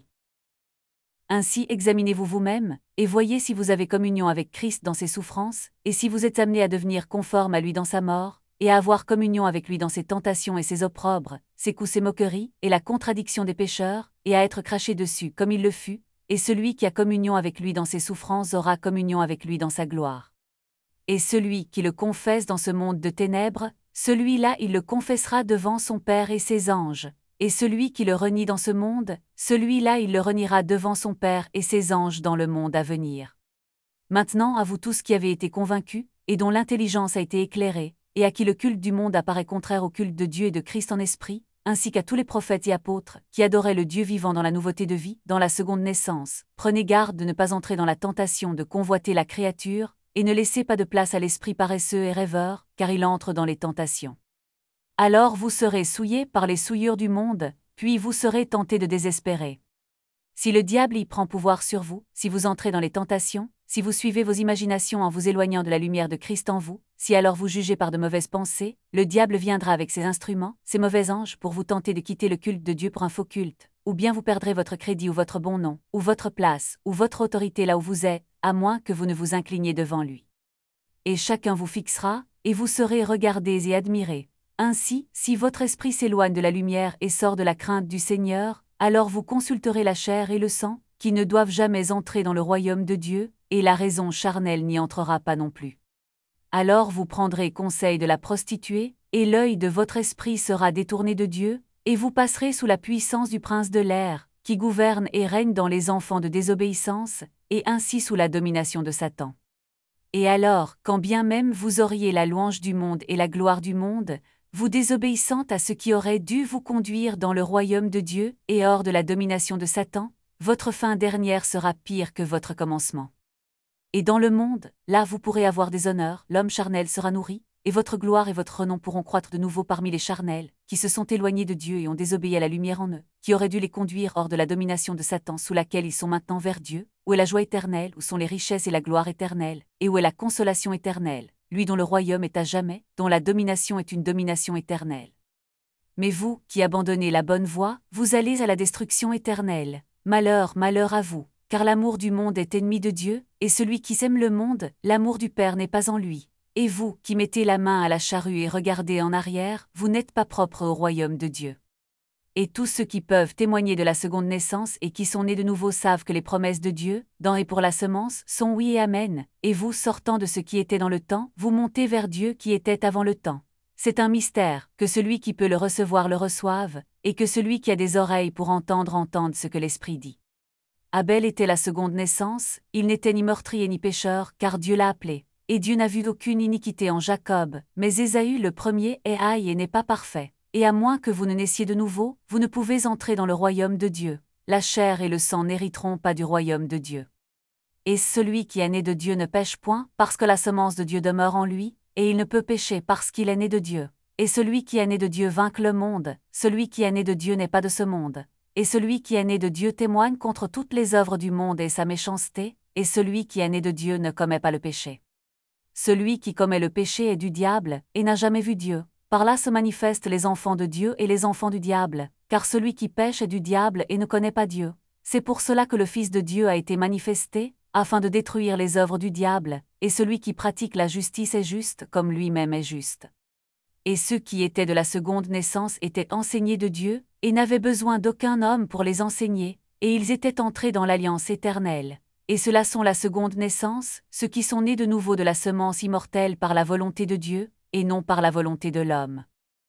Ainsi examinez-vous vous-même, et voyez si vous avez communion avec Christ dans ses souffrances, et si vous êtes amené à devenir conforme à lui dans sa mort, et à avoir communion avec lui dans ses tentations et ses opprobres, ses coups, ses moqueries, et la contradiction des pécheurs, et à être craché dessus comme il le fut, et celui qui a communion avec lui dans ses souffrances aura communion avec lui dans sa gloire. Et celui qui le confesse dans ce monde de ténèbres, celui-là il le confessera devant son Père et ses anges. Et celui qui le renie dans ce monde, celui-là il le reniera devant son Père et ses anges dans le monde à venir. Maintenant à vous tous qui avez été convaincus, et dont l'intelligence a été éclairée, et à qui le culte du monde apparaît contraire au culte de Dieu et de Christ en esprit, ainsi qu'à tous les prophètes et apôtres, qui adoraient le Dieu vivant dans la nouveauté de vie, dans la seconde naissance, prenez garde de ne pas entrer dans la tentation de convoiter la créature, et ne laissez pas de place à l'esprit paresseux et rêveur, car il entre dans les tentations. Alors vous serez souillés par les souillures du monde, puis vous serez tentés de désespérer. Si le diable y prend pouvoir sur vous, si vous entrez dans les tentations, si vous suivez vos imaginations en vous éloignant de la lumière de Christ en vous, si alors vous jugez par de mauvaises pensées, le diable viendra avec ses instruments, ses mauvais anges pour vous tenter de quitter le culte de Dieu pour un faux culte, ou bien vous perdrez votre crédit ou votre bon nom, ou votre place, ou votre autorité là où vous êtes, à moins que vous ne vous incliniez devant lui. Et chacun vous fixera, et vous serez regardés et admirés. Ainsi, si votre esprit s'éloigne de la lumière et sort de la crainte du Seigneur, alors vous consulterez la chair et le sang, qui ne doivent jamais entrer dans le royaume de Dieu, et la raison charnelle n'y entrera pas non plus. Alors vous prendrez conseil de la prostituée, et l'œil de votre esprit sera détourné de Dieu, et vous passerez sous la puissance du prince de l'air, qui gouverne et règne dans les enfants de désobéissance, et ainsi sous la domination de Satan. Et alors, quand bien même vous auriez la louange du monde et la gloire du monde, vous désobéissant à ce qui aurait dû vous conduire dans le royaume de Dieu et hors de la domination de Satan, votre fin dernière sera pire que votre commencement. Et dans le monde, là vous pourrez avoir des honneurs, l'homme charnel sera nourri, et votre gloire et votre renom pourront croître de nouveau parmi les charnels, qui se sont éloignés de Dieu et ont désobéi à la lumière en eux, qui aurait dû les conduire hors de la domination de Satan sous laquelle ils sont maintenant vers Dieu, où est la joie éternelle, où sont les richesses et la gloire éternelle, et où est la consolation éternelle, lui dont le royaume est à jamais, dont la domination est une domination éternelle. Mais vous, qui abandonnez la bonne voie, vous allez à la destruction éternelle. Malheur, malheur à vous, car l'amour du monde est ennemi de Dieu, et celui qui sème le monde, l'amour du Père n'est pas en lui. Et vous, qui mettez la main à la charrue et regardez en arrière, vous n'êtes pas propres au royaume de Dieu. Et tous ceux qui peuvent témoigner de la seconde naissance et qui sont nés de nouveau savent que les promesses de Dieu, dans et pour la semence, sont oui et amen, et vous, sortant de ce qui était dans le temps, vous montez vers Dieu qui était avant le temps. C'est un mystère, que celui qui peut le recevoir le reçoive, et que celui qui a des oreilles pour entendre entende ce que l'Esprit dit. Abel était la seconde naissance, il n'était ni meurtrier ni pécheur, car Dieu l'a appelé. Et Dieu n'a vu aucune iniquité en Jacob, mais Ésaü le premier est haï et n'est pas parfait. Et à moins que vous ne naissiez de nouveau, vous ne pouvez entrer dans le royaume de Dieu. La chair et le sang n'hériteront pas du royaume de Dieu. Et celui qui est né de Dieu ne pêche point, parce que la semence de Dieu demeure en lui, et il ne peut pécher parce qu'il est né de Dieu. Et celui qui est né de Dieu vainc le monde, celui qui est né de Dieu n'est pas de ce monde. Et celui qui est né de Dieu témoigne contre toutes les œuvres du monde et sa méchanceté, et celui qui est né de Dieu ne commet pas le péché. Celui qui commet le péché est du diable, et n'a jamais vu Dieu. Par là se manifestent les enfants de Dieu et les enfants du diable, car celui qui pêche est du diable et ne connaît pas Dieu. C'est pour cela que le Fils de Dieu a été manifesté, afin de détruire les œuvres du diable, et celui qui pratique la justice est juste comme lui-même est juste. Et ceux qui étaient de la seconde naissance étaient enseignés de Dieu, et n'avaient besoin d'aucun homme pour les enseigner, et ils étaient entrés dans l'alliance éternelle. Et ceux-là sont la seconde naissance, ceux qui sont nés de nouveau de la semence immortelle par la volonté de Dieu, et non par la volonté de l'homme.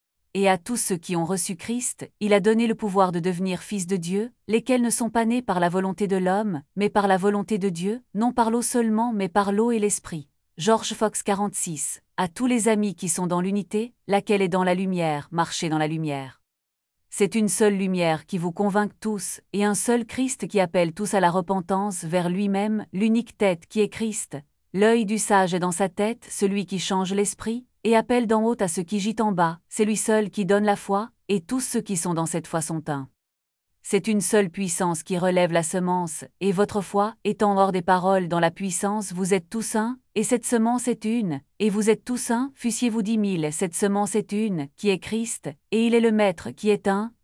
Et à tous ceux qui ont reçu Christ, il a donné le pouvoir de devenir fils de Dieu, lesquels ne sont pas nés par la volonté de l'homme, mais par la volonté de Dieu, non par l'eau seulement mais par l'eau et l'esprit. George Fox quarante-six. À tous les amis qui sont dans l'unité, laquelle est dans la lumière, marchez dans la lumière. C'est une seule lumière qui vous convainc tous, et un seul Christ qui appelle tous à la repentance vers lui-même, l'unique tête qui est Christ. L'œil du sage est dans sa tête, celui qui change l'esprit, et appelle d'en haut à ceux qui gîtent en bas, c'est lui seul qui donne la foi, et tous ceux qui sont dans cette foi sont un. C'est une seule puissance qui relève la semence, et votre foi, étant hors des paroles dans la puissance, vous êtes tous un, et cette semence est une, et vous êtes tous un, fussiez-vous dix mille, cette semence est une, qui est Christ, et il est le Maître qui est un,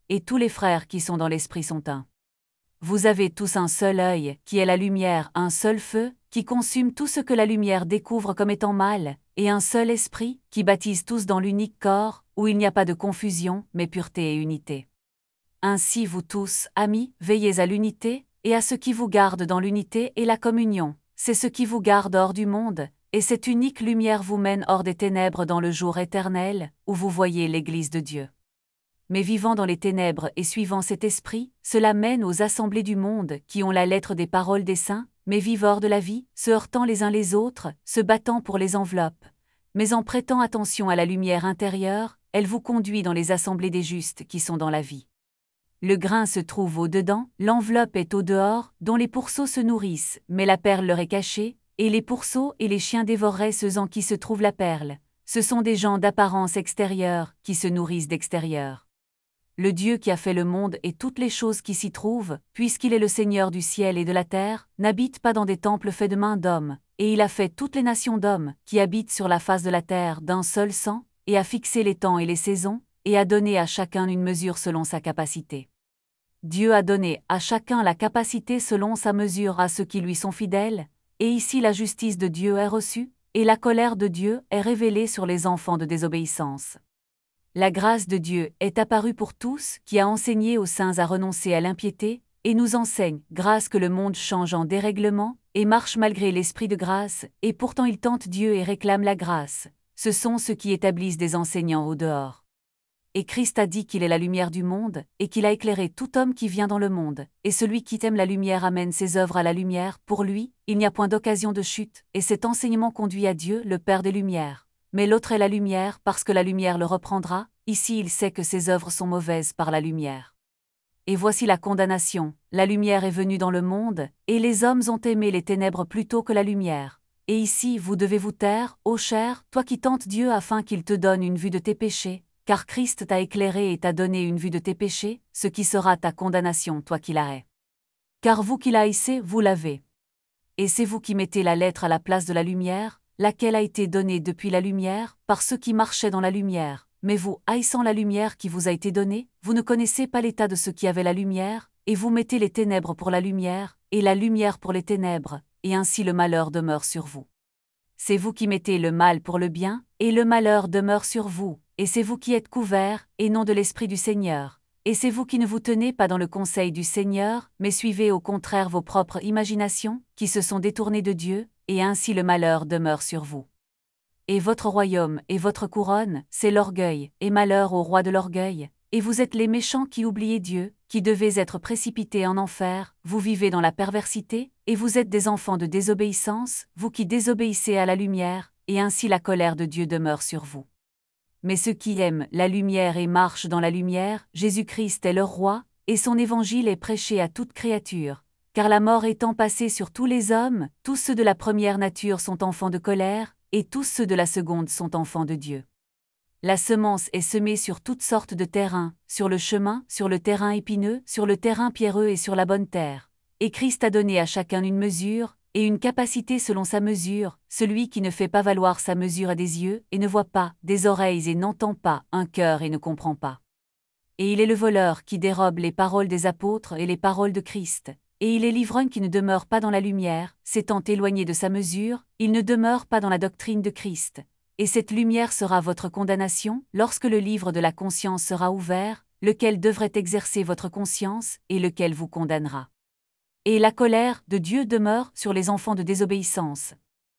et tous les frères qui sont dans l'esprit sont un. Vous avez tous un seul œil, qui est la lumière, un seul feu, qui consume tout ce que la lumière découvre comme étant mal, et un seul esprit, qui baptise tous dans l'unique corps, où il n'y a pas de confusion, mais pureté et unité. Ainsi vous tous, amis, veillez à l'unité, et à ce qui vous garde dans l'unité et la communion, c'est ce qui vous garde hors du monde, et cette unique lumière vous mène hors des ténèbres dans le jour éternel, où vous voyez l'Église de Dieu. Mais vivant dans les ténèbres et suivant cet esprit, cela mène aux assemblées du monde qui ont la lettre des paroles des saints, mais vivent hors de la vie, se heurtant les uns les autres, se battant pour les enveloppes. Mais en prêtant attention à la lumière intérieure, elle vous conduit dans les assemblées des justes qui sont dans la vie. Le grain se trouve au-dedans, l'enveloppe est au-dehors, dont les pourceaux se nourrissent, mais la perle leur est cachée, et les pourceaux et les chiens dévoreraient ceux en qui se trouve la perle. Ce sont des gens d'apparence extérieure, qui se nourrissent d'extérieur. Le Dieu qui a fait le monde et toutes les choses qui s'y trouvent, puisqu'il est le Seigneur du ciel et de la terre, n'habite pas dans des temples faits de mains d'hommes, et il a fait toutes les nations d'hommes, qui habitent sur la face de la terre d'un seul sang, et a fixé les temps et les saisons, et a donné à chacun une mesure selon sa capacité. Dieu a donné à chacun la capacité selon sa mesure à ceux qui lui sont fidèles, et ici la justice de Dieu est reçue, et la colère de Dieu est révélée sur les enfants de désobéissance. La grâce de Dieu est apparue pour tous, qui a enseigné aux saints à renoncer à l'impiété, et nous enseigne, grâce que le monde change en dérèglement, et marche malgré l'esprit de grâce, et pourtant ils tentent Dieu et réclament la grâce. Ce sont ceux qui établissent des enseignants au dehors. Et Christ a dit qu'il est la lumière du monde, et qu'il a éclairé tout homme qui vient dans le monde, et celui qui aime la lumière amène ses œuvres à la lumière, pour lui, il n'y a point d'occasion de chute, et cet enseignement conduit à Dieu, le Père des Lumières. Mais l'autre est la lumière parce que la lumière le reprendra, ici il sait que ses œuvres sont mauvaises par la lumière. Et voici la condamnation, la lumière est venue dans le monde, et les hommes ont aimé les ténèbres plutôt que la lumière. Et ici vous devez vous taire, ô cher, toi qui tentes Dieu afin qu'il te donne une vue de tes péchés, car Christ t'a éclairé et t'a donné une vue de tes péchés, ce qui sera ta condamnation toi qui la hais. Car vous qui la haïssez, vous l'avez. Et c'est vous qui mettez la lettre à la place de la lumière, laquelle a été donnée depuis la lumière, par ceux qui marchaient dans la lumière. Mais vous, haïssant la lumière qui vous a été donnée, vous ne connaissez pas l'état de ceux qui avaient la lumière, et vous mettez les ténèbres pour la lumière, et la lumière pour les ténèbres, et ainsi le malheur demeure sur vous. C'est vous qui mettez le mal pour le bien, et le malheur demeure sur vous, et c'est vous qui êtes couverts, et non de l'Esprit du Seigneur. Et c'est vous qui ne vous tenez pas dans le conseil du Seigneur, mais suivez au contraire vos propres imaginations, qui se sont détournées de Dieu, et ainsi le malheur demeure sur vous. Et votre royaume et votre couronne, c'est l'orgueil, et malheur au roi de l'orgueil, et vous êtes les méchants qui oubliez Dieu, qui devez être précipités en enfer, vous vivez dans la perversité, et vous êtes des enfants de désobéissance, vous qui désobéissez à la lumière, et ainsi la colère de Dieu demeure sur vous. Mais ceux qui aiment la lumière et marchent dans la lumière, Jésus-Christ est leur roi, et son évangile est prêché à toute créature. Car la mort étant passée sur tous les hommes, tous ceux de la première nature sont enfants de colère, et tous ceux de la seconde sont enfants de Dieu. La semence est semée sur toutes sortes de terrains, sur le chemin, sur le terrain épineux, sur le terrain pierreux et sur la bonne terre. Et Christ a donné à chacun une mesure, et une capacité selon sa mesure. Celui qui ne fait pas valoir sa mesure a des yeux, et ne voit pas, des oreilles et n'entend pas, un cœur et ne comprend pas. Et il est le voleur qui dérobe les paroles des apôtres et les paroles de Christ. Et il est l'ivrogne qui ne demeure pas dans la lumière, s'étant éloigné de sa mesure, il ne demeure pas dans la doctrine de Christ. Et cette lumière sera votre condamnation, lorsque le livre de la conscience sera ouvert, lequel devrait exercer votre conscience, et lequel vous condamnera. Et la colère de Dieu demeure sur les enfants de désobéissance.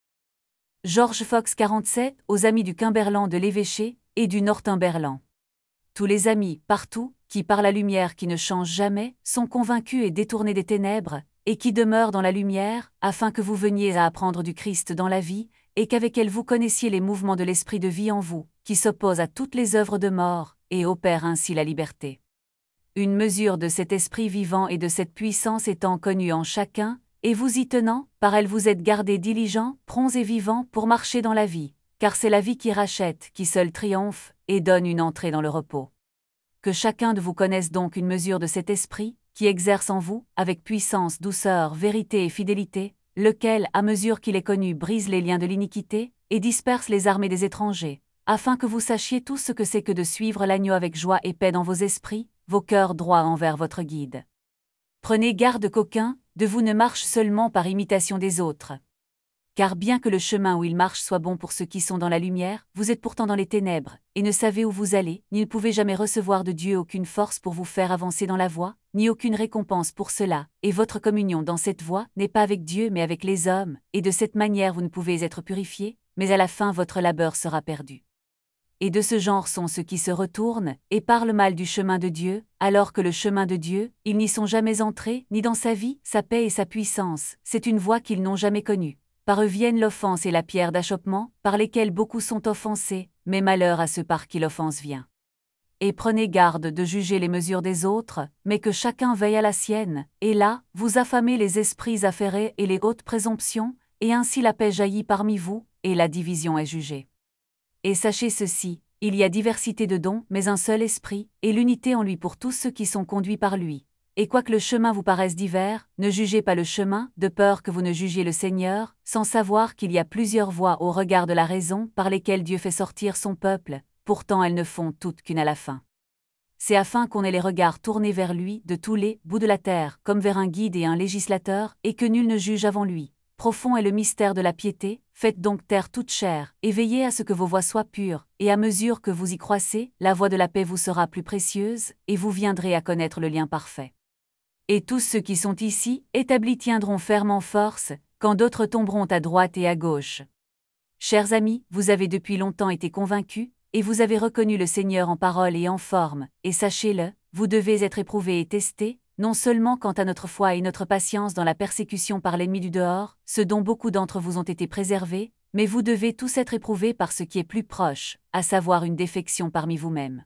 George Fox quarante-sept, aux amis du Cumberland de l'évêché, et du Northumberland. Tous les amis, partout, qui par la lumière qui ne change jamais, sont convaincus et détournés des ténèbres, et qui demeurent dans la lumière, afin que vous veniez à apprendre du Christ dans la vie, et qu'avec elle vous connaissiez les mouvements de l'esprit de vie en vous, qui s'oppose à toutes les œuvres de mort, et opère ainsi la liberté. Une mesure de cet esprit vivant et de cette puissance étant connue en chacun, et vous y tenant, par elle vous êtes gardés diligents, prompts et vivants pour marcher dans la vie, car c'est la vie qui rachète, qui seule triomphe, et donne une entrée dans le repos. Que chacun de vous connaisse donc une mesure de cet esprit, qui exerce en vous, avec puissance, douceur, vérité et fidélité, lequel, à mesure qu'il est connu, brise les liens de l'iniquité, et disperse les armées des étrangers, afin que vous sachiez tout ce que c'est que de suivre l'agneau avec joie et paix dans vos esprits, vos cœurs droits envers votre guide. Prenez garde qu'aucun de vous ne marche seulement par imitation des autres. Car bien que le chemin où il marche soit bon pour ceux qui sont dans la lumière, vous êtes pourtant dans les ténèbres, et ne savez où vous allez, ni ne pouvez jamais recevoir de Dieu aucune force pour vous faire avancer dans la voie, ni aucune récompense pour cela, et votre communion dans cette voie n'est pas avec Dieu mais avec les hommes, et de cette manière vous ne pouvez être purifiés, mais à la fin votre labeur sera perdu. Et de ce genre sont ceux qui se retournent, et parlent mal du chemin de Dieu, alors que le chemin de Dieu, ils n'y sont jamais entrés, ni dans sa vie, sa paix et sa puissance, c'est une voie qu'ils n'ont jamais connue. Par eux viennent l'offense et la pierre d'achoppement, par lesquelles beaucoup sont offensés, mais malheur à ceux par qui l'offense vient. Et prenez garde de juger les mesures des autres, mais que chacun veille à la sienne, et là, vous affamez les esprits affairés et les hautes présomptions, et ainsi la paix jaillit parmi vous, et la division est jugée. Et sachez ceci, il y a diversité de dons, mais un seul esprit, et l'unité en lui pour tous ceux qui sont conduits par lui. Et quoique le chemin vous paraisse divers, ne jugez pas le chemin, de peur que vous ne jugiez le Seigneur, sans savoir qu'il y a plusieurs voies au regard de la raison par lesquelles Dieu fait sortir son peuple, pourtant elles ne font toutes qu'une à la fin. C'est afin qu'on ait les regards tournés vers lui de tous les bouts de la terre, comme vers un guide et un législateur, et que nul ne juge avant lui. Profond est le mystère de la piété, faites donc taire toute chair, et veillez à ce que vos voies soient pures, et à mesure que vous y croissez, la voie de la paix vous sera plus précieuse, et vous viendrez à connaître le lien parfait. Et tous ceux qui sont ici, établis tiendront ferme en force, quand d'autres tomberont à droite et à gauche. Chers amis, vous avez depuis longtemps été convaincus, et vous avez reconnu le Seigneur en parole et en forme, et sachez-le, vous devez être éprouvés et testés, non seulement quant à notre foi et notre patience dans la persécution par l'ennemi du dehors, ce dont beaucoup d'entre vous ont été préservés, mais vous devez tous être éprouvés par ce qui est plus proche, à savoir une défection parmi vous-mêmes.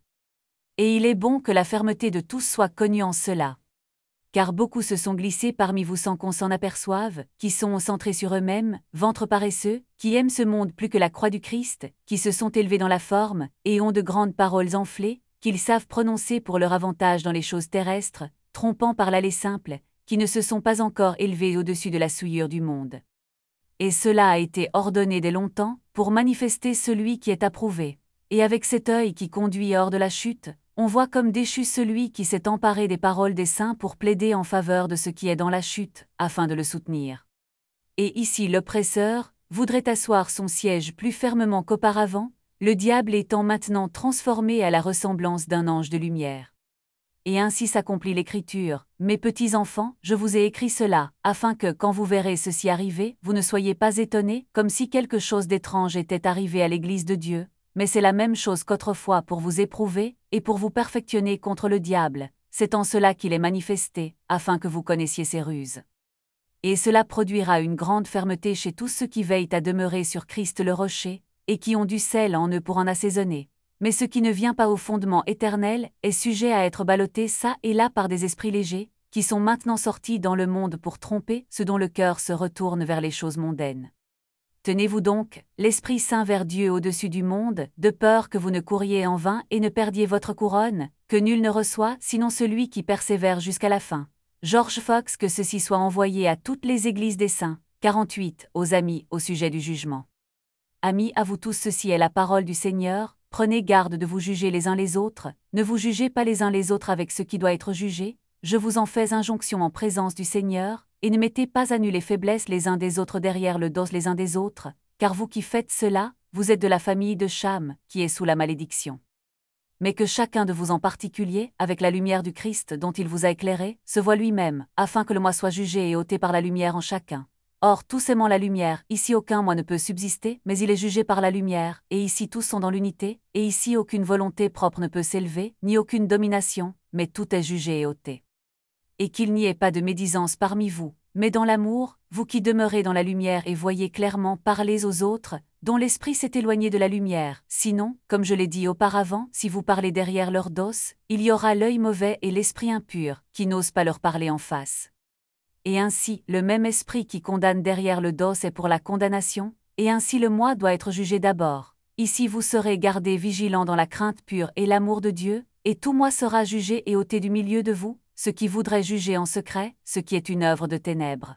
Et il est bon que la fermeté de tous soit connue en cela. Car beaucoup se sont glissés parmi vous sans qu'on s'en aperçoive, qui sont centrés sur eux-mêmes, ventres paresseux, qui aiment ce monde plus que la croix du Christ, qui se sont élevés dans la forme, et ont de grandes paroles enflées, qu'ils savent prononcer pour leur avantage dans les choses terrestres, trompant par l'allée simple, qui ne se sont pas encore élevés au-dessus de la souillure du monde. Et cela a été ordonné dès longtemps, pour manifester celui qui est approuvé. Et avec cet œil qui conduit hors de la chute, on voit comme déchu celui qui s'est emparé des paroles des saints pour plaider en faveur de ce qui est dans la chute, afin de le soutenir. Et ici l'oppresseur voudrait asseoir son siège plus fermement qu'auparavant, le diable étant maintenant transformé à la ressemblance d'un ange de lumière. Et ainsi s'accomplit l'Écriture, « Mes petits enfants, je vous ai écrit cela, afin que, quand vous verrez ceci arriver, vous ne soyez pas étonnés, comme si quelque chose d'étrange était arrivé à l'Église de Dieu, mais c'est la même chose qu'autrefois pour vous éprouver, et pour vous perfectionner contre le diable, c'est en cela qu'il est manifesté, afin que vous connaissiez ses ruses. Et cela produira une grande fermeté chez tous ceux qui veillent à demeurer sur Christ le rocher, et qui ont du sel en eux pour en assaisonner. Mais ce qui ne vient pas au fondement éternel est sujet à être ballotté çà et là par des esprits légers, qui sont maintenant sortis dans le monde pour tromper ceux dont le cœur se retourne vers les choses mondaines. Tenez-vous donc, l'Esprit Saint vers Dieu au-dessus du monde, de peur que vous ne couriez en vain et ne perdiez votre couronne, que nul ne reçoit sinon celui qui persévère jusqu'à la fin. George Fox. Que ceci soit envoyé à toutes les églises des saints. quarante-huit. Aux amis, au sujet du jugement. Amis, à vous tous, ceci est la parole du Seigneur, prenez garde de vous juger les uns les autres, ne vous jugez pas les uns les autres avec ce qui doit être jugé, je vous en fais injonction en présence du Seigneur, et ne mettez pas à nu les faiblesses les uns des autres derrière le dos les uns des autres, car vous qui faites cela, vous êtes de la famille de Cham, qui est sous la malédiction. Mais que chacun de vous en particulier, avec la lumière du Christ dont il vous a éclairé, se voie lui-même, afin que le moi soit jugé et ôté par la lumière en chacun. Or tous aimant la lumière, ici aucun moi ne peut subsister, mais il est jugé par la lumière, et ici tous sont dans l'unité, et ici aucune volonté propre ne peut s'élever, ni aucune domination, mais tout est jugé et ôté. Et qu'il n'y ait pas de médisance parmi vous, mais dans l'amour, vous qui demeurez dans la lumière et voyez clairement, parlez aux autres, dont l'esprit s'est éloigné de la lumière, sinon, comme je l'ai dit auparavant, si vous parlez derrière leur dos, il y aura l'œil mauvais et l'esprit impur, qui n'ose pas leur parler en face. Et ainsi, le même esprit qui condamne derrière le dos est pour la condamnation, et ainsi le moi doit être jugé d'abord. Ici vous serez gardés vigilants dans la crainte pure et l'amour de Dieu, et tout moi sera jugé et ôté du milieu de vous, ce qui voudrait juger en secret, ce qui est une œuvre de ténèbres.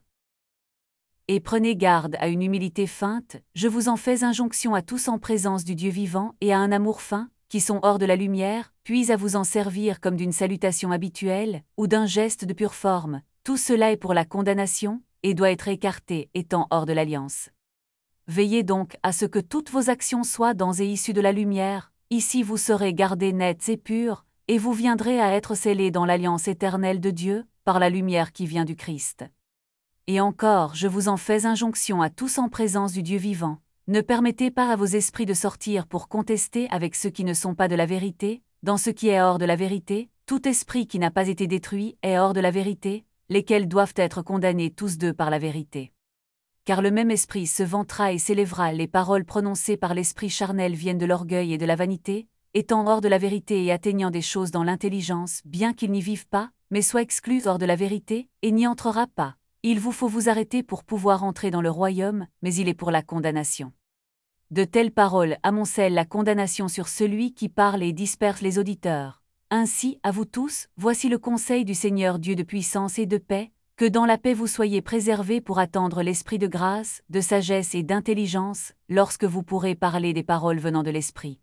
Et prenez garde à une humilité feinte, je vous en fais injonction à tous en présence du Dieu vivant et à un amour fin, qui sont hors de la lumière, puis à vous en servir comme d'une salutation habituelle, ou d'un geste de pure forme, tout cela est pour la condamnation, et doit être écarté étant hors de l'alliance. Veillez donc à ce que toutes vos actions soient dans et issues de la lumière, ici vous serez gardés nets et purs, et vous viendrez à être scellés dans l'alliance éternelle de Dieu, par la lumière qui vient du Christ. Et encore, je vous en fais injonction à tous en présence du Dieu vivant. Ne permettez pas à vos esprits de sortir pour contester avec ceux qui ne sont pas de la vérité, dans ce qui est hors de la vérité, tout esprit qui n'a pas été détruit est hors de la vérité, lesquels doivent être condamnés tous deux par la vérité. Car le même esprit se vantera et s'élèvera, les paroles prononcées par l'esprit charnel viennent de l'orgueil et de la vanité, étant hors de la vérité et atteignant des choses dans l'intelligence, bien qu'ils n'y vivent pas, mais soient exclus hors de la vérité, et n'y entrera pas. Il vous faut vous arrêter pour pouvoir entrer dans le royaume, mais il est pour la condamnation. De telles paroles amoncellent la condamnation sur celui qui parle et disperse les auditeurs. Ainsi, à vous tous, voici le conseil du Seigneur Dieu de puissance et de paix, que dans la paix vous soyez préservés pour attendre l'esprit de grâce, de sagesse et d'intelligence, lorsque vous pourrez parler des paroles venant de l'esprit.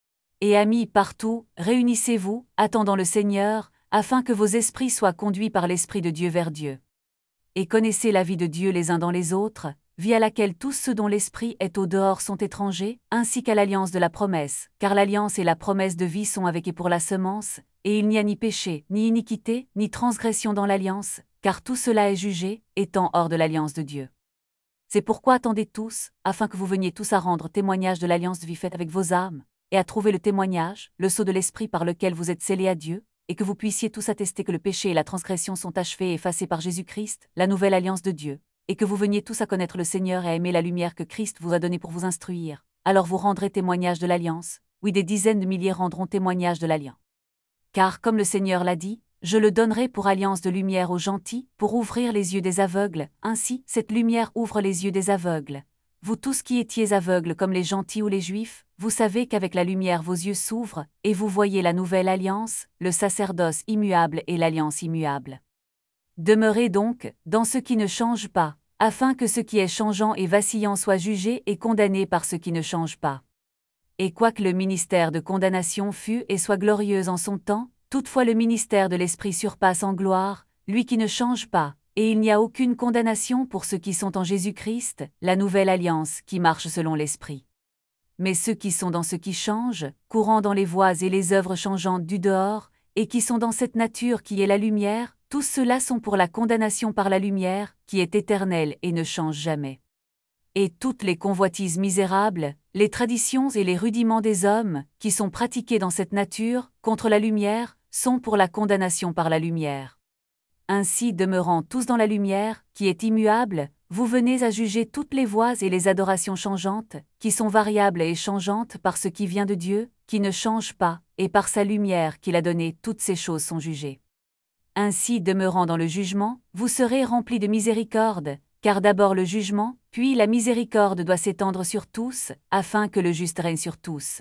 Et amis partout, réunissez-vous, attendant le Seigneur, afin que vos esprits soient conduits par l'Esprit de Dieu vers Dieu. Et connaissez la vie de Dieu les uns dans les autres, vie à laquelle tous ceux dont l'Esprit est au dehors sont étrangers, ainsi qu'à l'alliance de la promesse, car l'alliance et la promesse de vie sont avec et pour la semence, et il n'y a ni péché, ni iniquité, ni transgression dans l'alliance, car tout cela est jugé, étant hors de l'alliance de Dieu. C'est pourquoi attendez tous, afin que vous veniez tous à rendre témoignage de l'alliance de vie faite avec vos âmes, et à trouver le témoignage, le sceau de l'Esprit par lequel vous êtes scellés à Dieu, et que vous puissiez tous attester que le péché et la transgression sont achevés et effacés par Jésus-Christ, la nouvelle alliance de Dieu, et que vous veniez tous à connaître le Seigneur et à aimer la lumière que Christ vous a donnée pour vous instruire. Alors vous rendrez témoignage de l'alliance, oui des dizaines de milliers rendront témoignage de l'alliance. Car comme le Seigneur l'a dit, je le donnerai pour alliance de lumière aux gentils, pour ouvrir les yeux des aveugles, ainsi cette lumière ouvre les yeux des aveugles. Vous tous qui étiez aveugles comme les gentils ou les juifs, vous savez qu'avec la lumière vos yeux s'ouvrent, et vous voyez la nouvelle alliance, le sacerdoce immuable et l'alliance immuable. Demeurez donc, dans ce qui ne change pas, afin que ce qui est changeant et vacillant soit jugé et condamné par ce qui ne change pas. Et quoique le ministère de condamnation fût et soit glorieux en son temps, toutefois le ministère de l'Esprit surpasse en gloire, lui qui ne change pas, et il n'y a aucune condamnation pour ceux qui sont en Jésus-Christ, la nouvelle alliance qui marche selon l'Esprit. Mais ceux qui sont dans ce qui change, courant dans les voies et les œuvres changeantes du dehors, et qui sont dans cette nature qui est la lumière, tous ceux-là sont pour la condamnation par la lumière, qui est éternelle et ne change jamais. Et toutes les convoitises misérables, les traditions et les rudiments des hommes, qui sont pratiqués dans cette nature, contre la lumière, sont pour la condamnation par la lumière. Ainsi, demeurant tous dans la lumière, qui est immuable, vous venez à juger toutes les voies et les adorations changeantes, qui sont variables et changeantes par ce qui vient de Dieu, qui ne change pas, et par sa lumière qu'il a donnée, toutes ces choses sont jugées. Ainsi, demeurant dans le jugement, vous serez remplis de miséricorde, car d'abord le jugement, puis la miséricorde doit s'étendre sur tous, afin que le juste règne sur tous.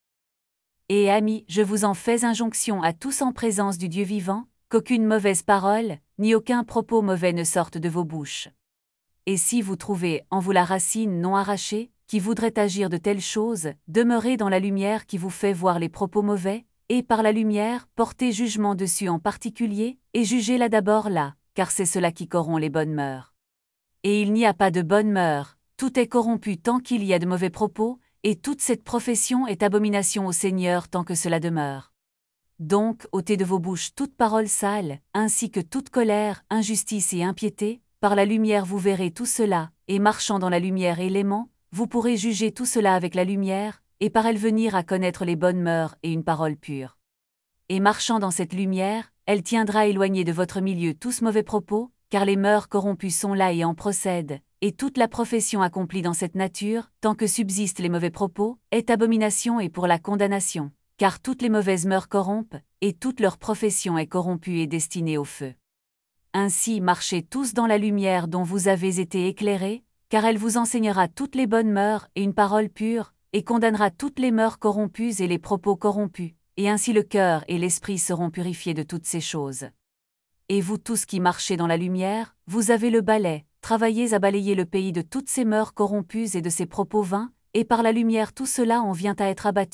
Et amis, je vous en fais injonction à tous en présence du Dieu vivant, qu'aucune mauvaise parole, ni aucun propos mauvais ne sorte de vos bouches. Et si vous trouvez en vous la racine non arrachée, qui voudrait agir de telles choses, demeurez dans la lumière qui vous fait voir les propos mauvais, et par la lumière, portez jugement dessus en particulier, et jugez-la d'abord là, car c'est cela qui corrompt les bonnes mœurs. Et il n'y a pas de bonnes mœurs, tout est corrompu tant qu'il y a de mauvais propos, et toute cette profession est abomination au Seigneur tant que cela demeure. Donc, ôtez de vos bouches toute parole sale, ainsi que toute colère, injustice et impiété, par la lumière vous verrez tout cela, et marchant dans la lumière et l'aimant, vous pourrez juger tout cela avec la lumière, et par elle venir à connaître les bonnes mœurs et une parole pure. Et marchant dans cette lumière, elle tiendra éloigné de votre milieu tous mauvais propos, car les mœurs corrompues sont là et en procèdent, et toute la profession accomplie dans cette nature, tant que subsistent les mauvais propos, est abomination et pour la condamnation. Car toutes les mauvaises mœurs corrompent, et toute leur profession est corrompue et destinée au feu. Ainsi marchez tous dans la lumière dont vous avez été éclairés, car elle vous enseignera toutes les bonnes mœurs et une parole pure, et condamnera toutes les mœurs corrompues et les propos corrompus, et ainsi le cœur et l'esprit seront purifiés de toutes ces choses. Et vous tous qui marchez dans la lumière, vous avez le balai, travaillez à balayer le pays de toutes ces mœurs corrompues et de ces propos vains, et par la lumière tout cela en vient à être abattu.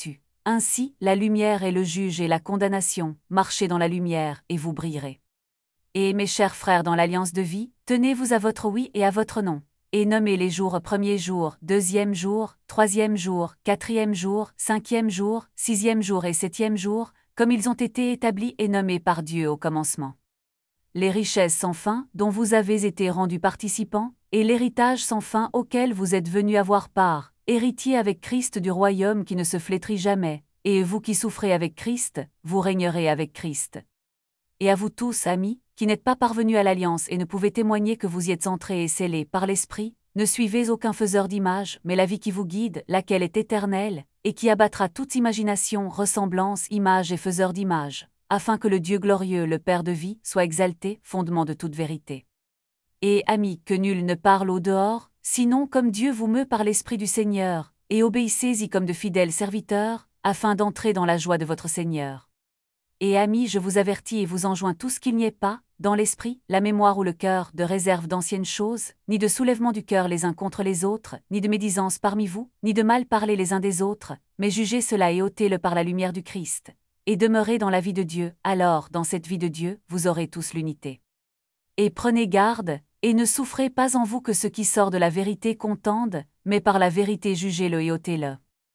Ainsi, la lumière est le juge et la condamnation, marchez dans la lumière, et vous brillerez. Et mes chers frères dans l'alliance de vie, tenez-vous à votre oui et à votre non. Et nommez les jours premier jour, deuxième jour, troisième jour, quatrième jour, cinquième jour, sixième jour et septième jour, comme ils ont été établis et nommés par Dieu au commencement. Les richesses sans fin, dont vous avez été rendus participants, et l'héritage sans fin auquel vous êtes venus avoir part, héritiers avec Christ du royaume qui ne se flétrit jamais, et vous qui souffrez avec Christ, vous régnerez avec Christ. Et à vous tous, amis, qui n'êtes pas parvenus à l'alliance et ne pouvez témoigner que vous y êtes entrés et scellés par l'Esprit, ne suivez aucun faiseur d'images, mais la vie qui vous guide, laquelle est éternelle, et qui abattra toute imagination, ressemblance, image et faiseur d'images, afin que le Dieu glorieux, le Père de vie, soit exalté, fondement de toute vérité. Et, amis, que nul ne parle au dehors, sinon comme Dieu vous meut par l'Esprit du Seigneur, et obéissez-y comme de fidèles serviteurs, afin d'entrer dans la joie de votre Seigneur. Et amis, je vous avertis et vous enjoins tout ce qu'il n'y ait pas, dans l'esprit, la mémoire ou le cœur, de réserve d'anciennes choses, ni de soulèvement du cœur les uns contre les autres, ni de médisance parmi vous, ni de mal parler les uns des autres, mais jugez cela et ôtez-le par la lumière du Christ. Et demeurez dans la vie de Dieu, alors, dans cette vie de Dieu, vous aurez tous l'unité. Et prenez garde, et ne souffrez pas en vous que ce qui sort de la vérité contende, mais par la vérité jugez-le et ôtez-le.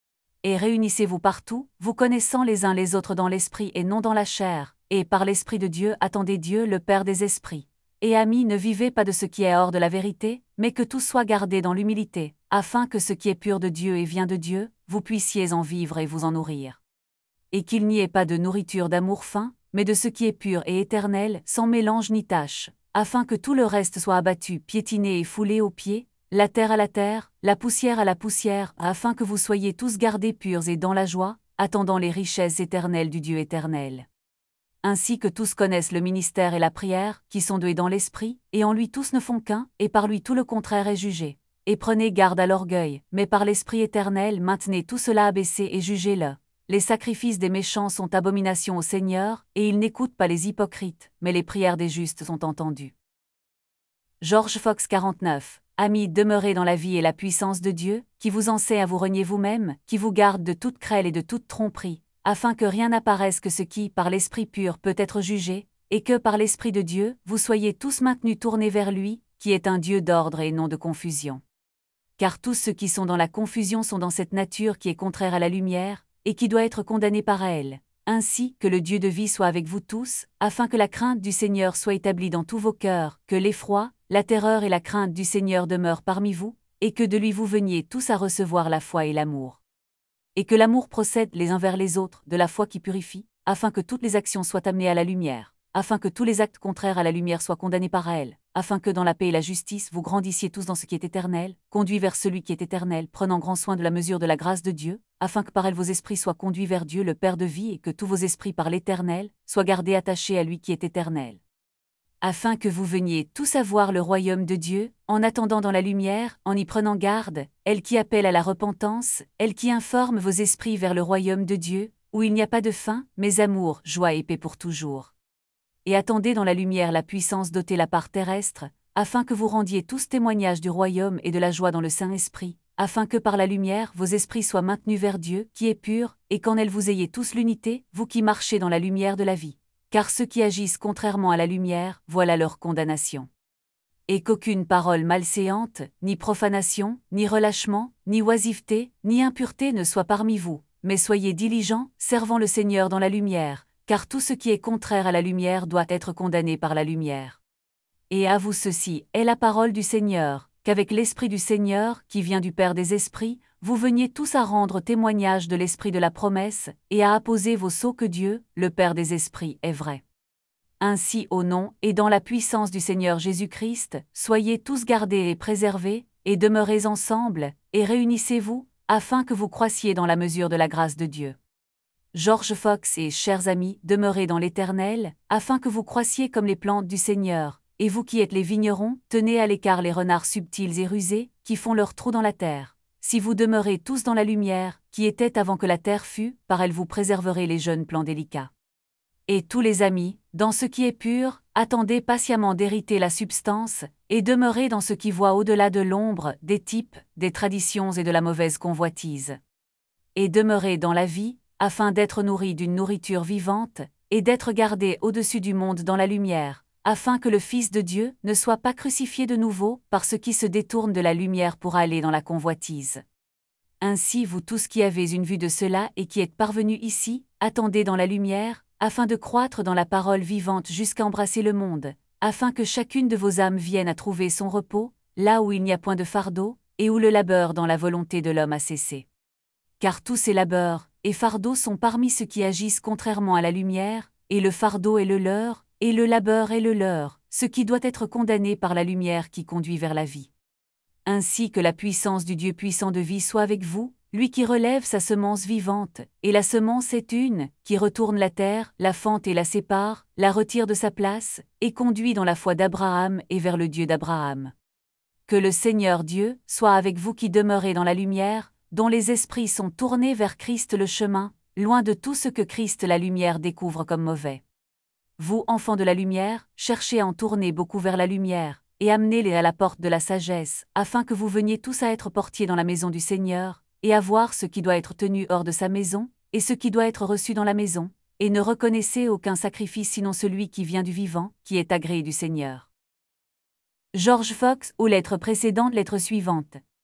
Et réunissez-vous partout, vous connaissant les uns les autres dans l'esprit et non dans la chair, et par l'Esprit de Dieu attendez Dieu le Père des esprits. Et amis, ne vivez pas de ce qui est hors de la vérité, mais que tout soit gardé dans l'humilité, afin que ce qui est pur de Dieu et vient de Dieu, vous puissiez en vivre et vous en nourrir. Et qu'il n'y ait pas de nourriture d'amour fin, mais de ce qui est pur et éternel, sans mélange ni tache, afin que tout le reste soit abattu, piétiné et foulé aux pieds, la terre à la terre, la poussière à la poussière, afin que vous soyez tous gardés purs et dans la joie, attendant les richesses éternelles du Dieu éternel. Ainsi que tous connaissent le ministère et la prière, qui sont deux et dans l'esprit, et en lui tous ne font qu'un, et par lui tout le contraire est jugé. Et prenez garde à l'orgueil, mais par l'Esprit éternel maintenez tout cela abaissé et jugez-le. Les sacrifices des méchants sont abomination au Seigneur, et ils n'écoutent pas les hypocrites, mais les prières des justes sont entendues. George Fox quarante-neuf. Amis, demeurez dans la vie et la puissance de Dieu, qui vous enseigne à vous renier vous-même, qui vous garde de toute crêle et de toute tromperie, afin que rien n'apparaisse que ce qui, par l'Esprit pur, peut être jugé, et que, par l'Esprit de Dieu, vous soyez tous maintenus tournés vers lui, qui est un Dieu d'ordre et non de confusion. Car tous ceux qui sont dans la confusion sont dans cette nature qui est contraire à la lumière, et qui doit être condamnée par elle. Ainsi, que le Dieu de vie soit avec vous tous, afin que la crainte du Seigneur soit établie dans tous vos cœurs, que l'effroi, la terreur et la crainte du Seigneur demeurent parmi vous, et que de lui vous veniez tous à recevoir la foi et l'amour. Et que l'amour procède les uns vers les autres de la foi qui purifie, afin que toutes les actions soient amenées à la lumière, afin que tous les actes contraires à la lumière soient condamnés par elle, afin que dans la paix et la justice vous grandissiez tous dans ce qui est éternel, conduits vers celui qui est éternel, prenant grand soin de la mesure de la grâce de Dieu, afin que par elle vos esprits soient conduits vers Dieu le Père de vie et que tous vos esprits par l'Éternel soient gardés attachés à lui qui est éternel. Afin que vous veniez tous à voir le royaume de Dieu, en attendant dans la lumière, en y prenant garde, elle qui appelle à la repentance, elle qui informe vos esprits vers le royaume de Dieu, où il n'y a pas de fin, mais amour, joie et paix pour toujours. Et attendez dans la lumière la puissance d'ôter la part terrestre, afin que vous rendiez tous témoignage du royaume et de la joie dans le Saint-Esprit, afin que par la lumière vos esprits soient maintenus vers Dieu, qui est pur, et qu'en elle vous ayez tous l'unité, vous qui marchez dans la lumière de la vie. Car ceux qui agissent contrairement à la lumière, voilà leur condamnation. Et qu'aucune parole malséante, ni profanation, ni relâchement, ni oisiveté, ni impureté ne soit parmi vous, mais soyez diligents, servant le Seigneur dans la lumière, car tout ce qui est contraire à la lumière doit être condamné par la lumière. Et à vous ceci est la parole du Seigneur, qu'avec l'Esprit du Seigneur, qui vient du Père des esprits, vous veniez tous à rendre témoignage de l'Esprit de la promesse, et à apposer vos sceaux que Dieu, le Père des esprits, est vrai. Ainsi au nom et dans la puissance du Seigneur Jésus-Christ, soyez tous gardés et préservés, et demeurez ensemble, et réunissez-vous, afin que vous croissiez dans la mesure de la grâce de Dieu. George Fox et chers amis, demeurez dans l'Éternel, afin que vous croissiez comme les plantes du Seigneur, et vous qui êtes les vignerons, tenez à l'écart les renards subtils et rusés, qui font leurs trous dans la terre. Si vous demeurez tous dans la lumière, qui était avant que la terre fût, par elle vous préserverez les jeunes plants délicats. Et tous les amis, dans ce qui est pur, attendez patiemment d'hériter la substance, et demeurez dans ce qui voit au-delà de l'ombre, des types, des traditions et de la mauvaise convoitise. Et demeurez dans la vie, afin d'être nourris d'une nourriture vivante, et d'être gardés au-dessus du monde dans la lumière, afin que le Fils de Dieu ne soit pas crucifié de nouveau par ceux qui se détournent de la lumière pour aller dans la convoitise. Ainsi vous tous qui avez une vue de cela et qui êtes parvenus ici, attendez dans la lumière, afin de croître dans la parole vivante jusqu'à embrasser le monde, afin que chacune de vos âmes vienne à trouver son repos, là où il n'y a point de fardeau, et où le labeur dans la volonté de l'homme a cessé. Car tous ces labeurs et fardeaux sont parmi ceux qui agissent contrairement à la lumière, et le fardeau est le leur, et le labeur est le leur, ce qui doit être condamné par la lumière qui conduit vers la vie. Ainsi que la puissance du Dieu puissant de vie soit avec vous, lui qui relève sa semence vivante, et la semence est une, qui retourne la terre, la fente et la sépare, la retire de sa place, et conduit dans la foi d'Abraham et vers le Dieu d'Abraham. Que le Seigneur Dieu soit avec vous qui demeurez dans la lumière, dont les esprits sont tournés vers Christ le chemin, loin de tout ce que Christ la lumière découvre comme mauvais. Vous, enfants de la lumière, cherchez à en tourner beaucoup vers la lumière, et amenez-les à la porte de la sagesse, afin que vous veniez tous à être portiers dans la maison du Seigneur, et à voir ce qui doit être tenu hors de sa maison, et ce qui doit être reçu dans la maison, et ne reconnaissez aucun sacrifice sinon celui qui vient du vivant, qui est agréé du Seigneur. George Fox, aux lettres précédentes, lettres suivantes.